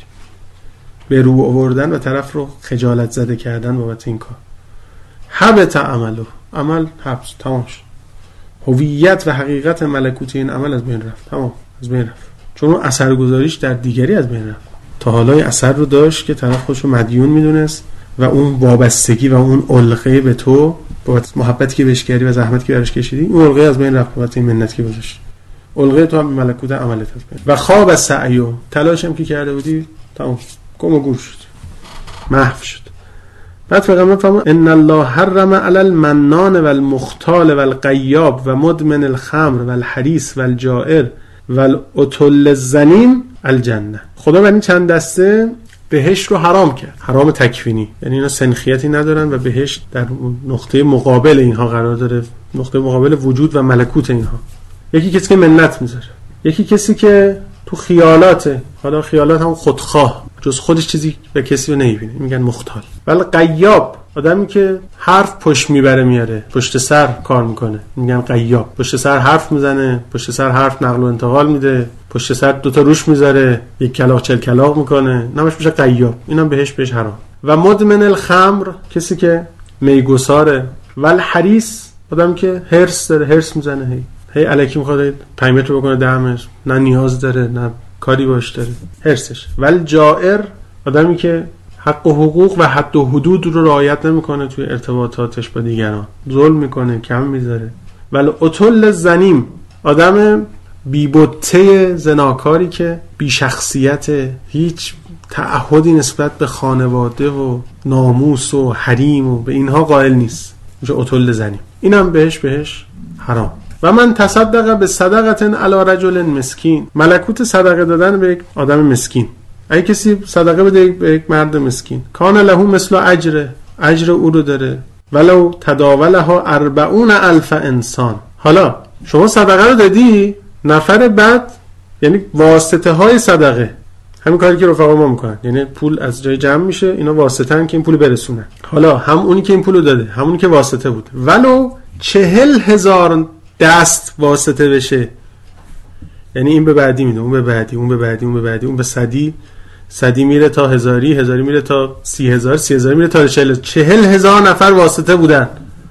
به رو آوردن و طرف رو خجالت زده کردن بابت این کار. حبط عمله، عمل حبس، تمام شد. هویت و حقیقت ملکوتی این عمل از بین رفت، تمام از بین رفت، چون اون اثرگذاریش در دیگری از بین رفت. تا حالا اثر رو داشت که طرف خودش رو مدیون میدونست و اون وابستگی و اون علقه به تو بابت محبتی که بهش کردی و زحمتی که براش کشیدی، اون علقه از بین رفت بابت این منتی که گذاشتی. علقه تو هم ملکوت عملت از بین و خواب از سعیو، تلاشم که کرده بودی تمام گم و گور شد، محو شد. بعد پیغمبر فرمود ان الله حرم علی المنان والمختال والغیاب و مدمن الخمر والحریص والجائر والعتل الزنیم الجنه. خدا بر این چند دسته بهشت رو حرام کرد، حرام تکوینی، یعنی اینا سنخیتی ندارن و بهشت در نقطه مقابل اینها قرار داره، نقطه مقابل وجود و ملکوت اینها. یکی کسی که منت میذاره، یکی کسی که تو خیالاته، حالا خیالات هم خودخواه، جز خودش چیزی به کسی رو نمیبینه، میگن مختال. ولی غیاب، آدمی که حرف پشت میبره میاره، پشت سر کار میکنه، میگن غیاب. پشت سر حرف میزنه، پشت سر حرف نقل و انتقال میده، پشت سر دوتا روش میذاره، یک کلاغ چل کلاغ میکنه، نامش میشه غیاب. اینم بهش بهش حرام. و مدمن الخمر، کسی که میگساره. ول حریص، آدمی که هرس داره، هرس میزنه، هی هی الکی میخواد پنج متر بکنه ده متر، نه نیاز داره نه کاری باش داره، هرسش. ول جائر، آدمی که حق و حقوق و حد و حدود رو رعایت نمیکنه توی ارتباطاتش با دیگران، ظلم میکنه، کم میذاره. ول عتل زنیم، آدم بی‌بته زناکاری که بی شخصیت، هیچ تعهدی نسبت به خانواده و ناموس و حریم و به اینها قائل نیست، میشه عتل زنیم. اینم بهش بهش حرام. و من تصدق به صدقه علی رجل مسکین، ملکوت صدقه دادن به یک آدم مسکین. اگه کسی صدقه بده به یک مرد مسکین، کان له مثل اجر، اجر او رو داره، ولو تداولها اربعون الف انسان. حالا شما صدقه رو دادی، نفر بعد، یعنی واسطه های صدقه، همین کاری که رفقا ما میکنن، یعنی پول از جای جمع میشه، اینا واسطه ان که این پول برسونن. حالا هم اونی که این پولو داده، همونی که واسطه بود، ولو چهل هزار دست واسطه بشه، یعنی این به بعدی میده، اون به بعدی، اون به بعدی، اون به بعدی، اون به صدی، صدی میره تا هزاری، هزاری میره تا سی هزار، سی هزار میره تا چهل، چهل هزار نفر واسطه بودن،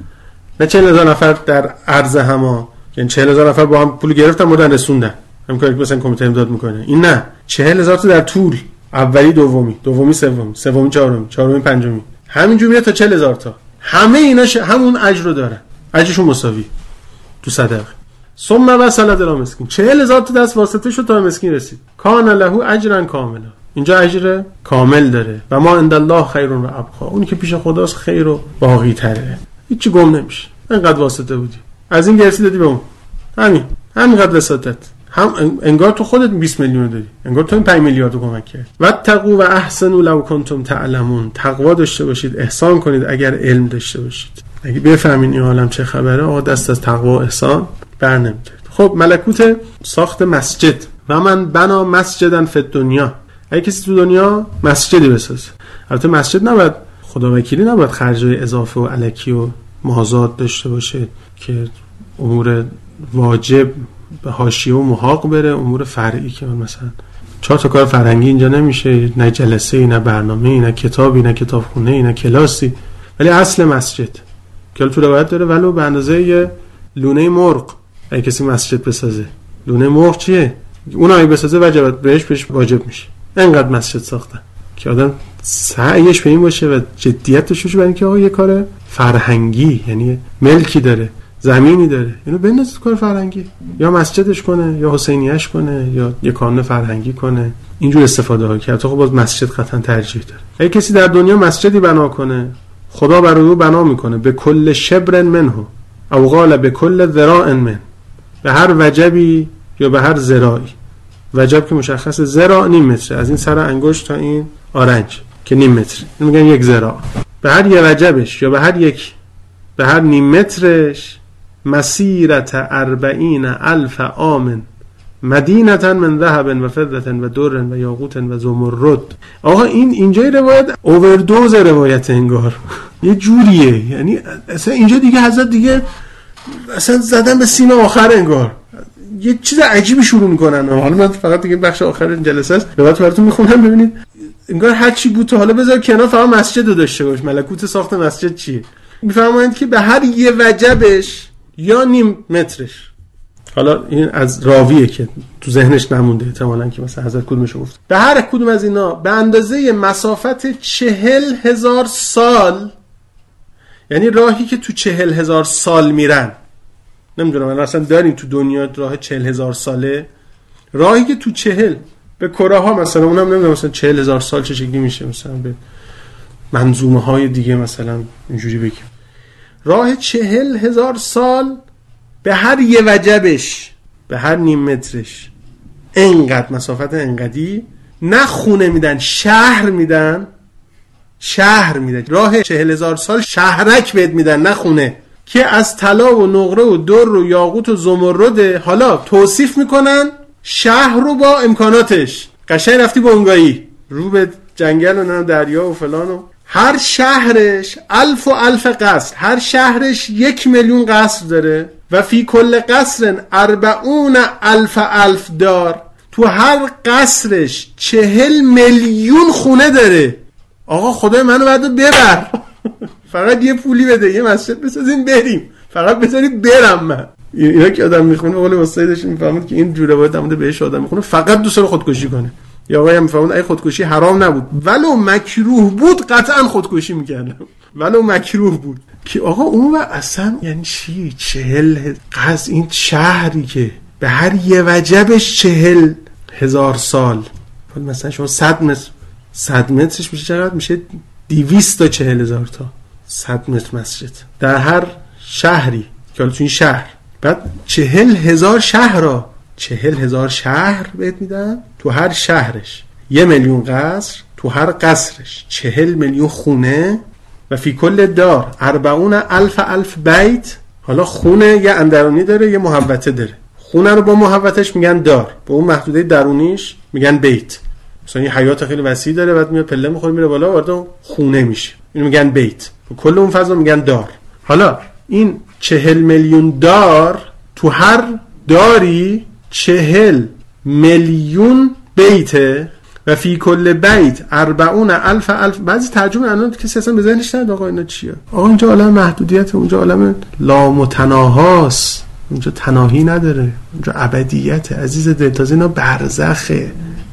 نه چهل هزار نفر در عرض هما، یعنی چهل هزار نفر با هم پول گرفتن مردن رسوندن، همین کاری که مثلا کمیته امداد میکنه. این نه، چهل هزار تا در طول، اولی دومی، دومی سومی، سومی چهارمی، چهارمی پنجمی، همینجوری میره تا چهل هزار تا. همه اینا ش... همون اجر رو دارن، اجرشون مساوی تو صدقه. ثم وصلت الی مسکین، چهل هزار تا دست واسطه شد تا مسکین رسید. کان له اجرا کاملا، اینجا اجر کامل داره. و ما عند الله خیر و ابقا، اونی که پیش خداست خیر و باقی تره، هیچی گم نمیشه. اینقدر واسطه بودی، از این گرفتی دادی به اون، همین همینقدر وساطت، هم انگار تو خودت بیست میلیون دادی، انگار تو این پنج میلیارد کمک کرد. و تقوا و احسنوا لو کنتم تعلمون، تقوا داشته باشید، احسان کنید اگر علم داشته باشید. اگه بفهمین این عالم چه خبره، آقا دست از تقوا و احسان بر نمی‌دارید. خب ملکوت ساخت مسجد. و من بنا مسجدن فی الدنیا، اگه کسی تو دنیا مسجدی بسازه، البته مسجد نباید خداوکیلی، نباید خرجای اضافه و الکی و مازاد داشته باشه که امور واجب به حاشیه و محاق بره، امور فرعی که مثلا چهار تا کار فرهنگی اینجا نمیشه، نه جلسه، نه برنامه، نه کتابی، نه کتابخونه، نه کلاسی. ولی اصل مسجد که تو روایت داره ولو به اندازه یه لونه مرغ اگه کسی مسجد بسازه. لونه مرغ چیه؟ اون اگه بسازه وجبت بهش بهش واجب میشه. اینقدر مسجد ساختن که آدم سعیش به این باشه و جدیتش روش برای اینکه آقا یه کار فرهنگی، یعنی ملکی داره، زمینی داره، اینو بندازه کار فرهنگی، یا مسجدش کنه یا حسینیه‌اش کنه یا یه کانون فرهنگی کنه. اینجور استفاده ها که خب باز مسجد قطعا ترجیح داره. اگه کسی در دنیا مسجدی بنا کنه، خدا برای او بنا میکنه به کل شبر منه او قال به کل ذراع من، به هر وجبی یا به هر ذراعی. وجب که مشخص، ذراع نیم متر، از این سر انگشت تا این آرنج که نیم متر، میگن یک ذراع. به هر یه وجبش یا به هر یک، به هر نیم مترش مسیرت اربعین الف آمن مدینة من ذهب و فضة و در و یاقوت و زمرد. آقا این اینجای روایت اووردوز روایت انگار یه جوریه، یعنی اصلا اینجا دیگه حضرت دیگه اصلا زدن به سیم آخر انگار یه چیز عجیبی شروع میکنن. حالا من فقط دیگه بخش آخر جلسه است روایت براتون میخونم ببینید انگار هر چی بود تا حالا بذار کنار، فقط مسجد رو داشته باش. ملکوت ساخت مسجد چیه؟ میفرمایند که به هر یه وجبش یا نیم مترش، حالا این از راویه که تو ذهنش نمونده احتمالاً که مثلا حضرت کدومشو گفت، به هر کدوم از اینا به اندازه مسافت چهل هزار سال، یعنی راهی که تو چهل هزار سال میرن. نمیدونم من اصلا داریم تو دنیا راه چهل هزار ساله، راهی که تو چهل به کره ها مثلا اونم نمیدونم مثلا چهل هزار سال چه شکلی میشه، مثلا به منظومه های دیگه مثلا اینجوری بگیم راه چهل هزار سال به هر یه وجبش به هر نیم مترش انقدر مسافت انقدی، نه خونه میدن شهر میدن، شهر میدن راه چهل هزار سال شهرک بهت میدن نه خونه، که از طلا و نقره و در و یاقوت و زمرد. حالا توصیف میکنن شهر رو با امکاناتش، قشنگ رفتی بنگاهی رو به جنگل و نه دریا و فلان، و هر شهرش الف و الف قصر، هر شهرش یک میلیون قصر داره و فی کل قصر اربعون الف الف دار، تو هر قصرش چهل میلیون خونه داره. آقا خدای منو بعد ببر فقط یه پولی بده یه مسجد بسازین بریم، فقط بذارید برم من. اینا که آدم میخونه قول واسطش میفهمید که این جوره باید دمده بهش آدم میخونه فقط دوست داره خودکشی کنه، یا آقا میفهمید ای خودکشی حرام نبود ولو مکروه بود قطعا خودکشی میکردم، ولو مکروه بود. که آقا اون و اصلا یعنی چی چهل قصد این شهری که به هر یه وجبش چهل هزار سال، مثلا شما صد متر صد مترش میشه چقدر؟ میشه دویست تا چهل هزار تا صد متر مسجد در هر شهری که حالا تو این شهر، بعد چهل هزار شهر را چهل هزار شهر بهت میدن، تو هر شهرش یه میلیون قصر، تو هر قصرش چهل میلیون خونه و فی کل دار اربعون الف الف بیت. حالا خونه یه اندرونی داره یه محوطه داره، خونه رو با محوطش میگن دار، با اون محدوده درونیش میگن بیت. مثلا یه حیات خیلی وسیع داره بعد میاد پله میخوره میره بالا وارد خونه میشه، اینو میگن بیت، کل اون فضا میگن دار. حالا این چهل میلیون دار، تو هر داری چهل میلیون بیته و فی کل بیت اربعون الف الف. بعضی ترجمه الان کسی اصلا به ذهنش نمیاد آقا اینا چیه. آقا اینجا عالم محدودیت، اونجا عالم لامتناهاست، اونجا تناهی نداره، اونجا ابدیت عزیز دل. تازه اینا برزخه،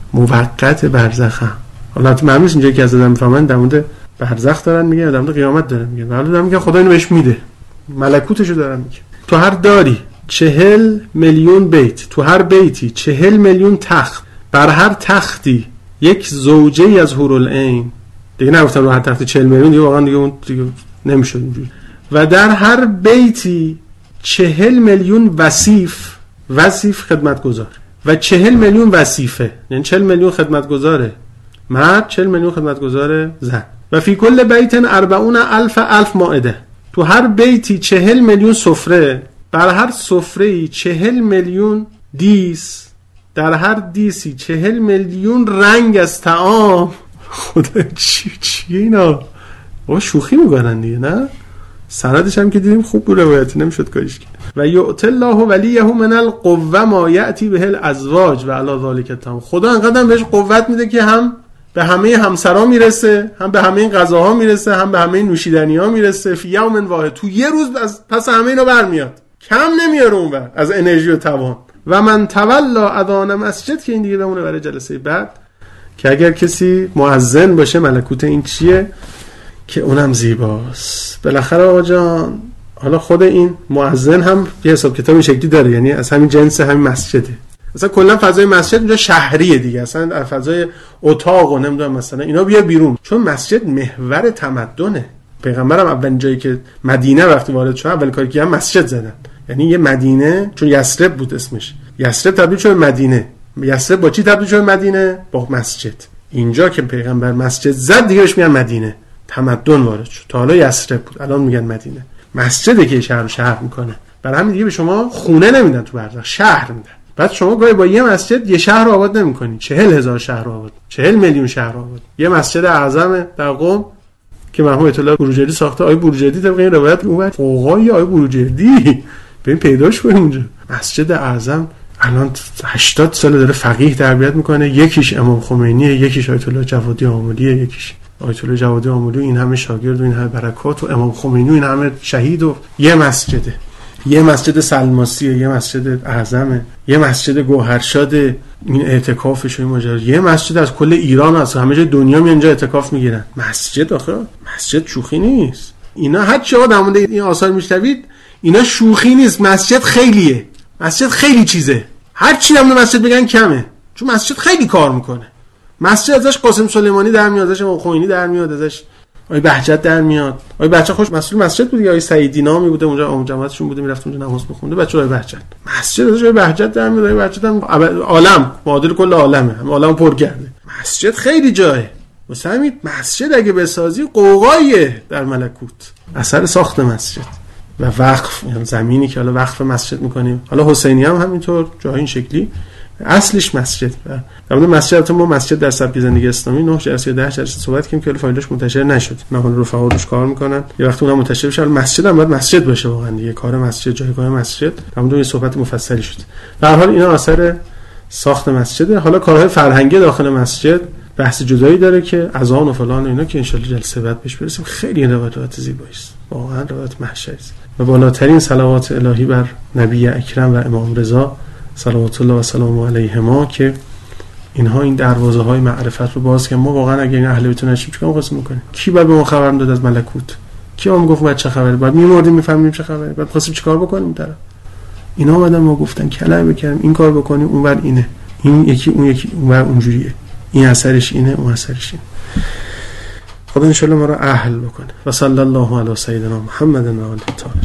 موقت برزخه. حالا معلومه اینجا که از آدم میفهمن در مورد برزخ دارن میگن، در مورد قیامت دارن میگن، حالا دارن میگن خدا اینو بهش میده، ملکوتشو دارن میگن. تو هر داری چهل میلیون بیت، تو هر بیتی چهل میلیون تخت، بر هر تختی یک زوجه ای از حورالعین. دیگه نگفتم رو هر تختی چهل میلیون، دیگه واقعا دیگه اون دیگه نمیشد اینجوری. و در هر بیتی چهل میلیون وصیف، وصیف خدمتگزار، و چهل میلیون وصیفه، یعنی چهل میلیون خدمتگزاره مرد، چهل میلیون خدمتگزار زن. و فی کل بیت اربعون الف الف مائده، تو هر بیتی چهل میلیون سفره، بر هر سفره‌ای چهل میلیون دیس، در هر دیسی چهل میلیون رنگ از طعام. خدا چی چیه اینا؟ با شوخی میکنن دیگه نه؟ سندش هم که دیدیم خوب بود، روایتی نمیشد کاریش کرد. و یؤتی الله ولیه من القوه ما یأتی به الازواج و علی ذلک التمام. خدا انقدر بهش قوت میده که هم به همه همسرا میرسه، هم به همه این غذاها میرسه، هم به همه این نوشیدنی‌ها میرسه. فی یوم واحد، تو یه روز از پس همه اینا برمیاد، کم نمیاره اونور از انرژی و توان. و من تولا اذان مسجد، که این دیگه بمونه برای جلسه بعد، که اگر کسی مؤذن باشه ملکوت این چیه که اونم زیباست. بالاخره آقا جان حالا خود این مؤذن هم یه حساب کتاب این شکلی داره، یعنی از همین جنس همین مسجده. مثلا کلا فضای مسجد اونجا شهریه دیگه، اصلا فضای اتاق و نمیدونم مثلا اینا بیا بیرون، چون مسجد محور تمدنه. پیغمبرم اولین جایی که مدینه وقتی وارد شد اول کاری که هم مسجد زدن، یعنی یه مدینه، چون یثرب بود اسمش، یثرب تبدیل شد مدینه. یثرب با چی تبدیل شد مدینه؟ با مسجد. اینجا که پیغمبر مسجد زد دیگه بهش میگن مدینه، تمدن وارد شد. تا حالا یثرب بود، الان میگن مدینه. مسجده که شهر رو شهر میکنه. برای همین دیگه به شما خونه نمیدن تو برزخ، شهر میدن. بعد شما گاهی با یه مسجد یه شهر رو آباد نمی‌کنی، چهل هزار شهر رو آباد، چهل میلیون شهر رو آباد. یه مسجد اعظم در قم که مرحوم آیت الله بروجردی ساخته. آیه بروجردی طبق این روایت اومد فوقای آیه بروجردی ببین پیداش کنیم اونجا. مسجد اعظم الان هشتاد سال داره فقیه تربیت میکنه، یکیش امام خمینیه، یکیش آیت الله جوادی آملیه، یکیش آیت الله جوادی آملی، این همه شاگرد و این همه برکات، و امام خمینی و این همه شهید، و یه مسجده، یه مسجد سلماسیه، یه مسجد اعظمه، یه مسجد گوهرشاد، این اعتکافش و این ماجرا، یه مسجد از کل ایران هست، همه جای دنیا میان اینجا اعتکاف میگیرن. مسجد آخه مسجد شوخی نیست. اینا هر چقدر در مورد این آثار میشنوید اینا شوخی نیست. مسجد خیلیه، مسجد خیلی چیزه، هر چی در مورد مسجد بگن کمه، چون مسجد خیلی کار میکنه. مسجد ازش قاسم سلیمانی در میاد، ازش امام خمینی در میاد، ازش آقای بهجت در میاد. آقای بهجت خوش مسئول مسجد بود، آقای سعیدی نامی بوده اونجا، عموم جماعتشون بوده، میرفت اونجا نماز میخونده بچه‌های بهجت. مسجد ازش آقای بهجت در میاد، آقای بهجت هم عالم معادل کل عالمه، هم عالم پر کرده. مسجد خیلی جایه. واسه مسجد اگه بسازی قوقاییه در ملکوت. اثر ساخت مسجد و وقف، یعنی زمینی که حالا وقف مسجد میکنیم، حالا حسینی هم همینطور جای این شکلی، اصلش مسجد. و در مورد مسجد ما مسجد در سبک زندگی اسلامی نه جلسه یا ده جلسه صحبت کردیم که فایلش منتشر نشد. مهمان رفقا روش کار میکنن، یه وقت اونم منتشر بشه. مسجد هم باید مسجد باشه واقعا دیگه، کار مسجد، جایگاه مسجد. در مورد این صحبت مفصلی شد. به هر حال اینا اثر ساخت مسجده. حالا کارهای فرهنگی داخل مسجد بحث جدایی داره که اذان و فلان و اینا که ان شاء الله جلسه بعد بهش برسیم. خیلی روایت زیبایی است، واقعا روایت محشری است. و بالاترین صلوات الهی بر نبی اکرم و امام رضا صلوات الله و سلام علیهما که اینها این دروازه های معرفت رو باز که ما واقعا اگه این اهل بیت نشیم چیکار قسم میکنیم؟ کی بعد به ما خبر داد از ملکوت؟ کی ما گفت بعد چه خبره؟ بعد میمردیم میفهمیم چه خبره، بعد خواستیم چیکار بکنیم طرف. اینا اومدن ما گفتن کلمه بکردیم این کار بکنیم، اونور اینه، این یکی اون یکی اونور اونجوریه، این اثرش اینه اون اثرش اینه. خدا ان شاء الله ما رو اهل بکنه. و صلی الله علی سیدنا محمد و آله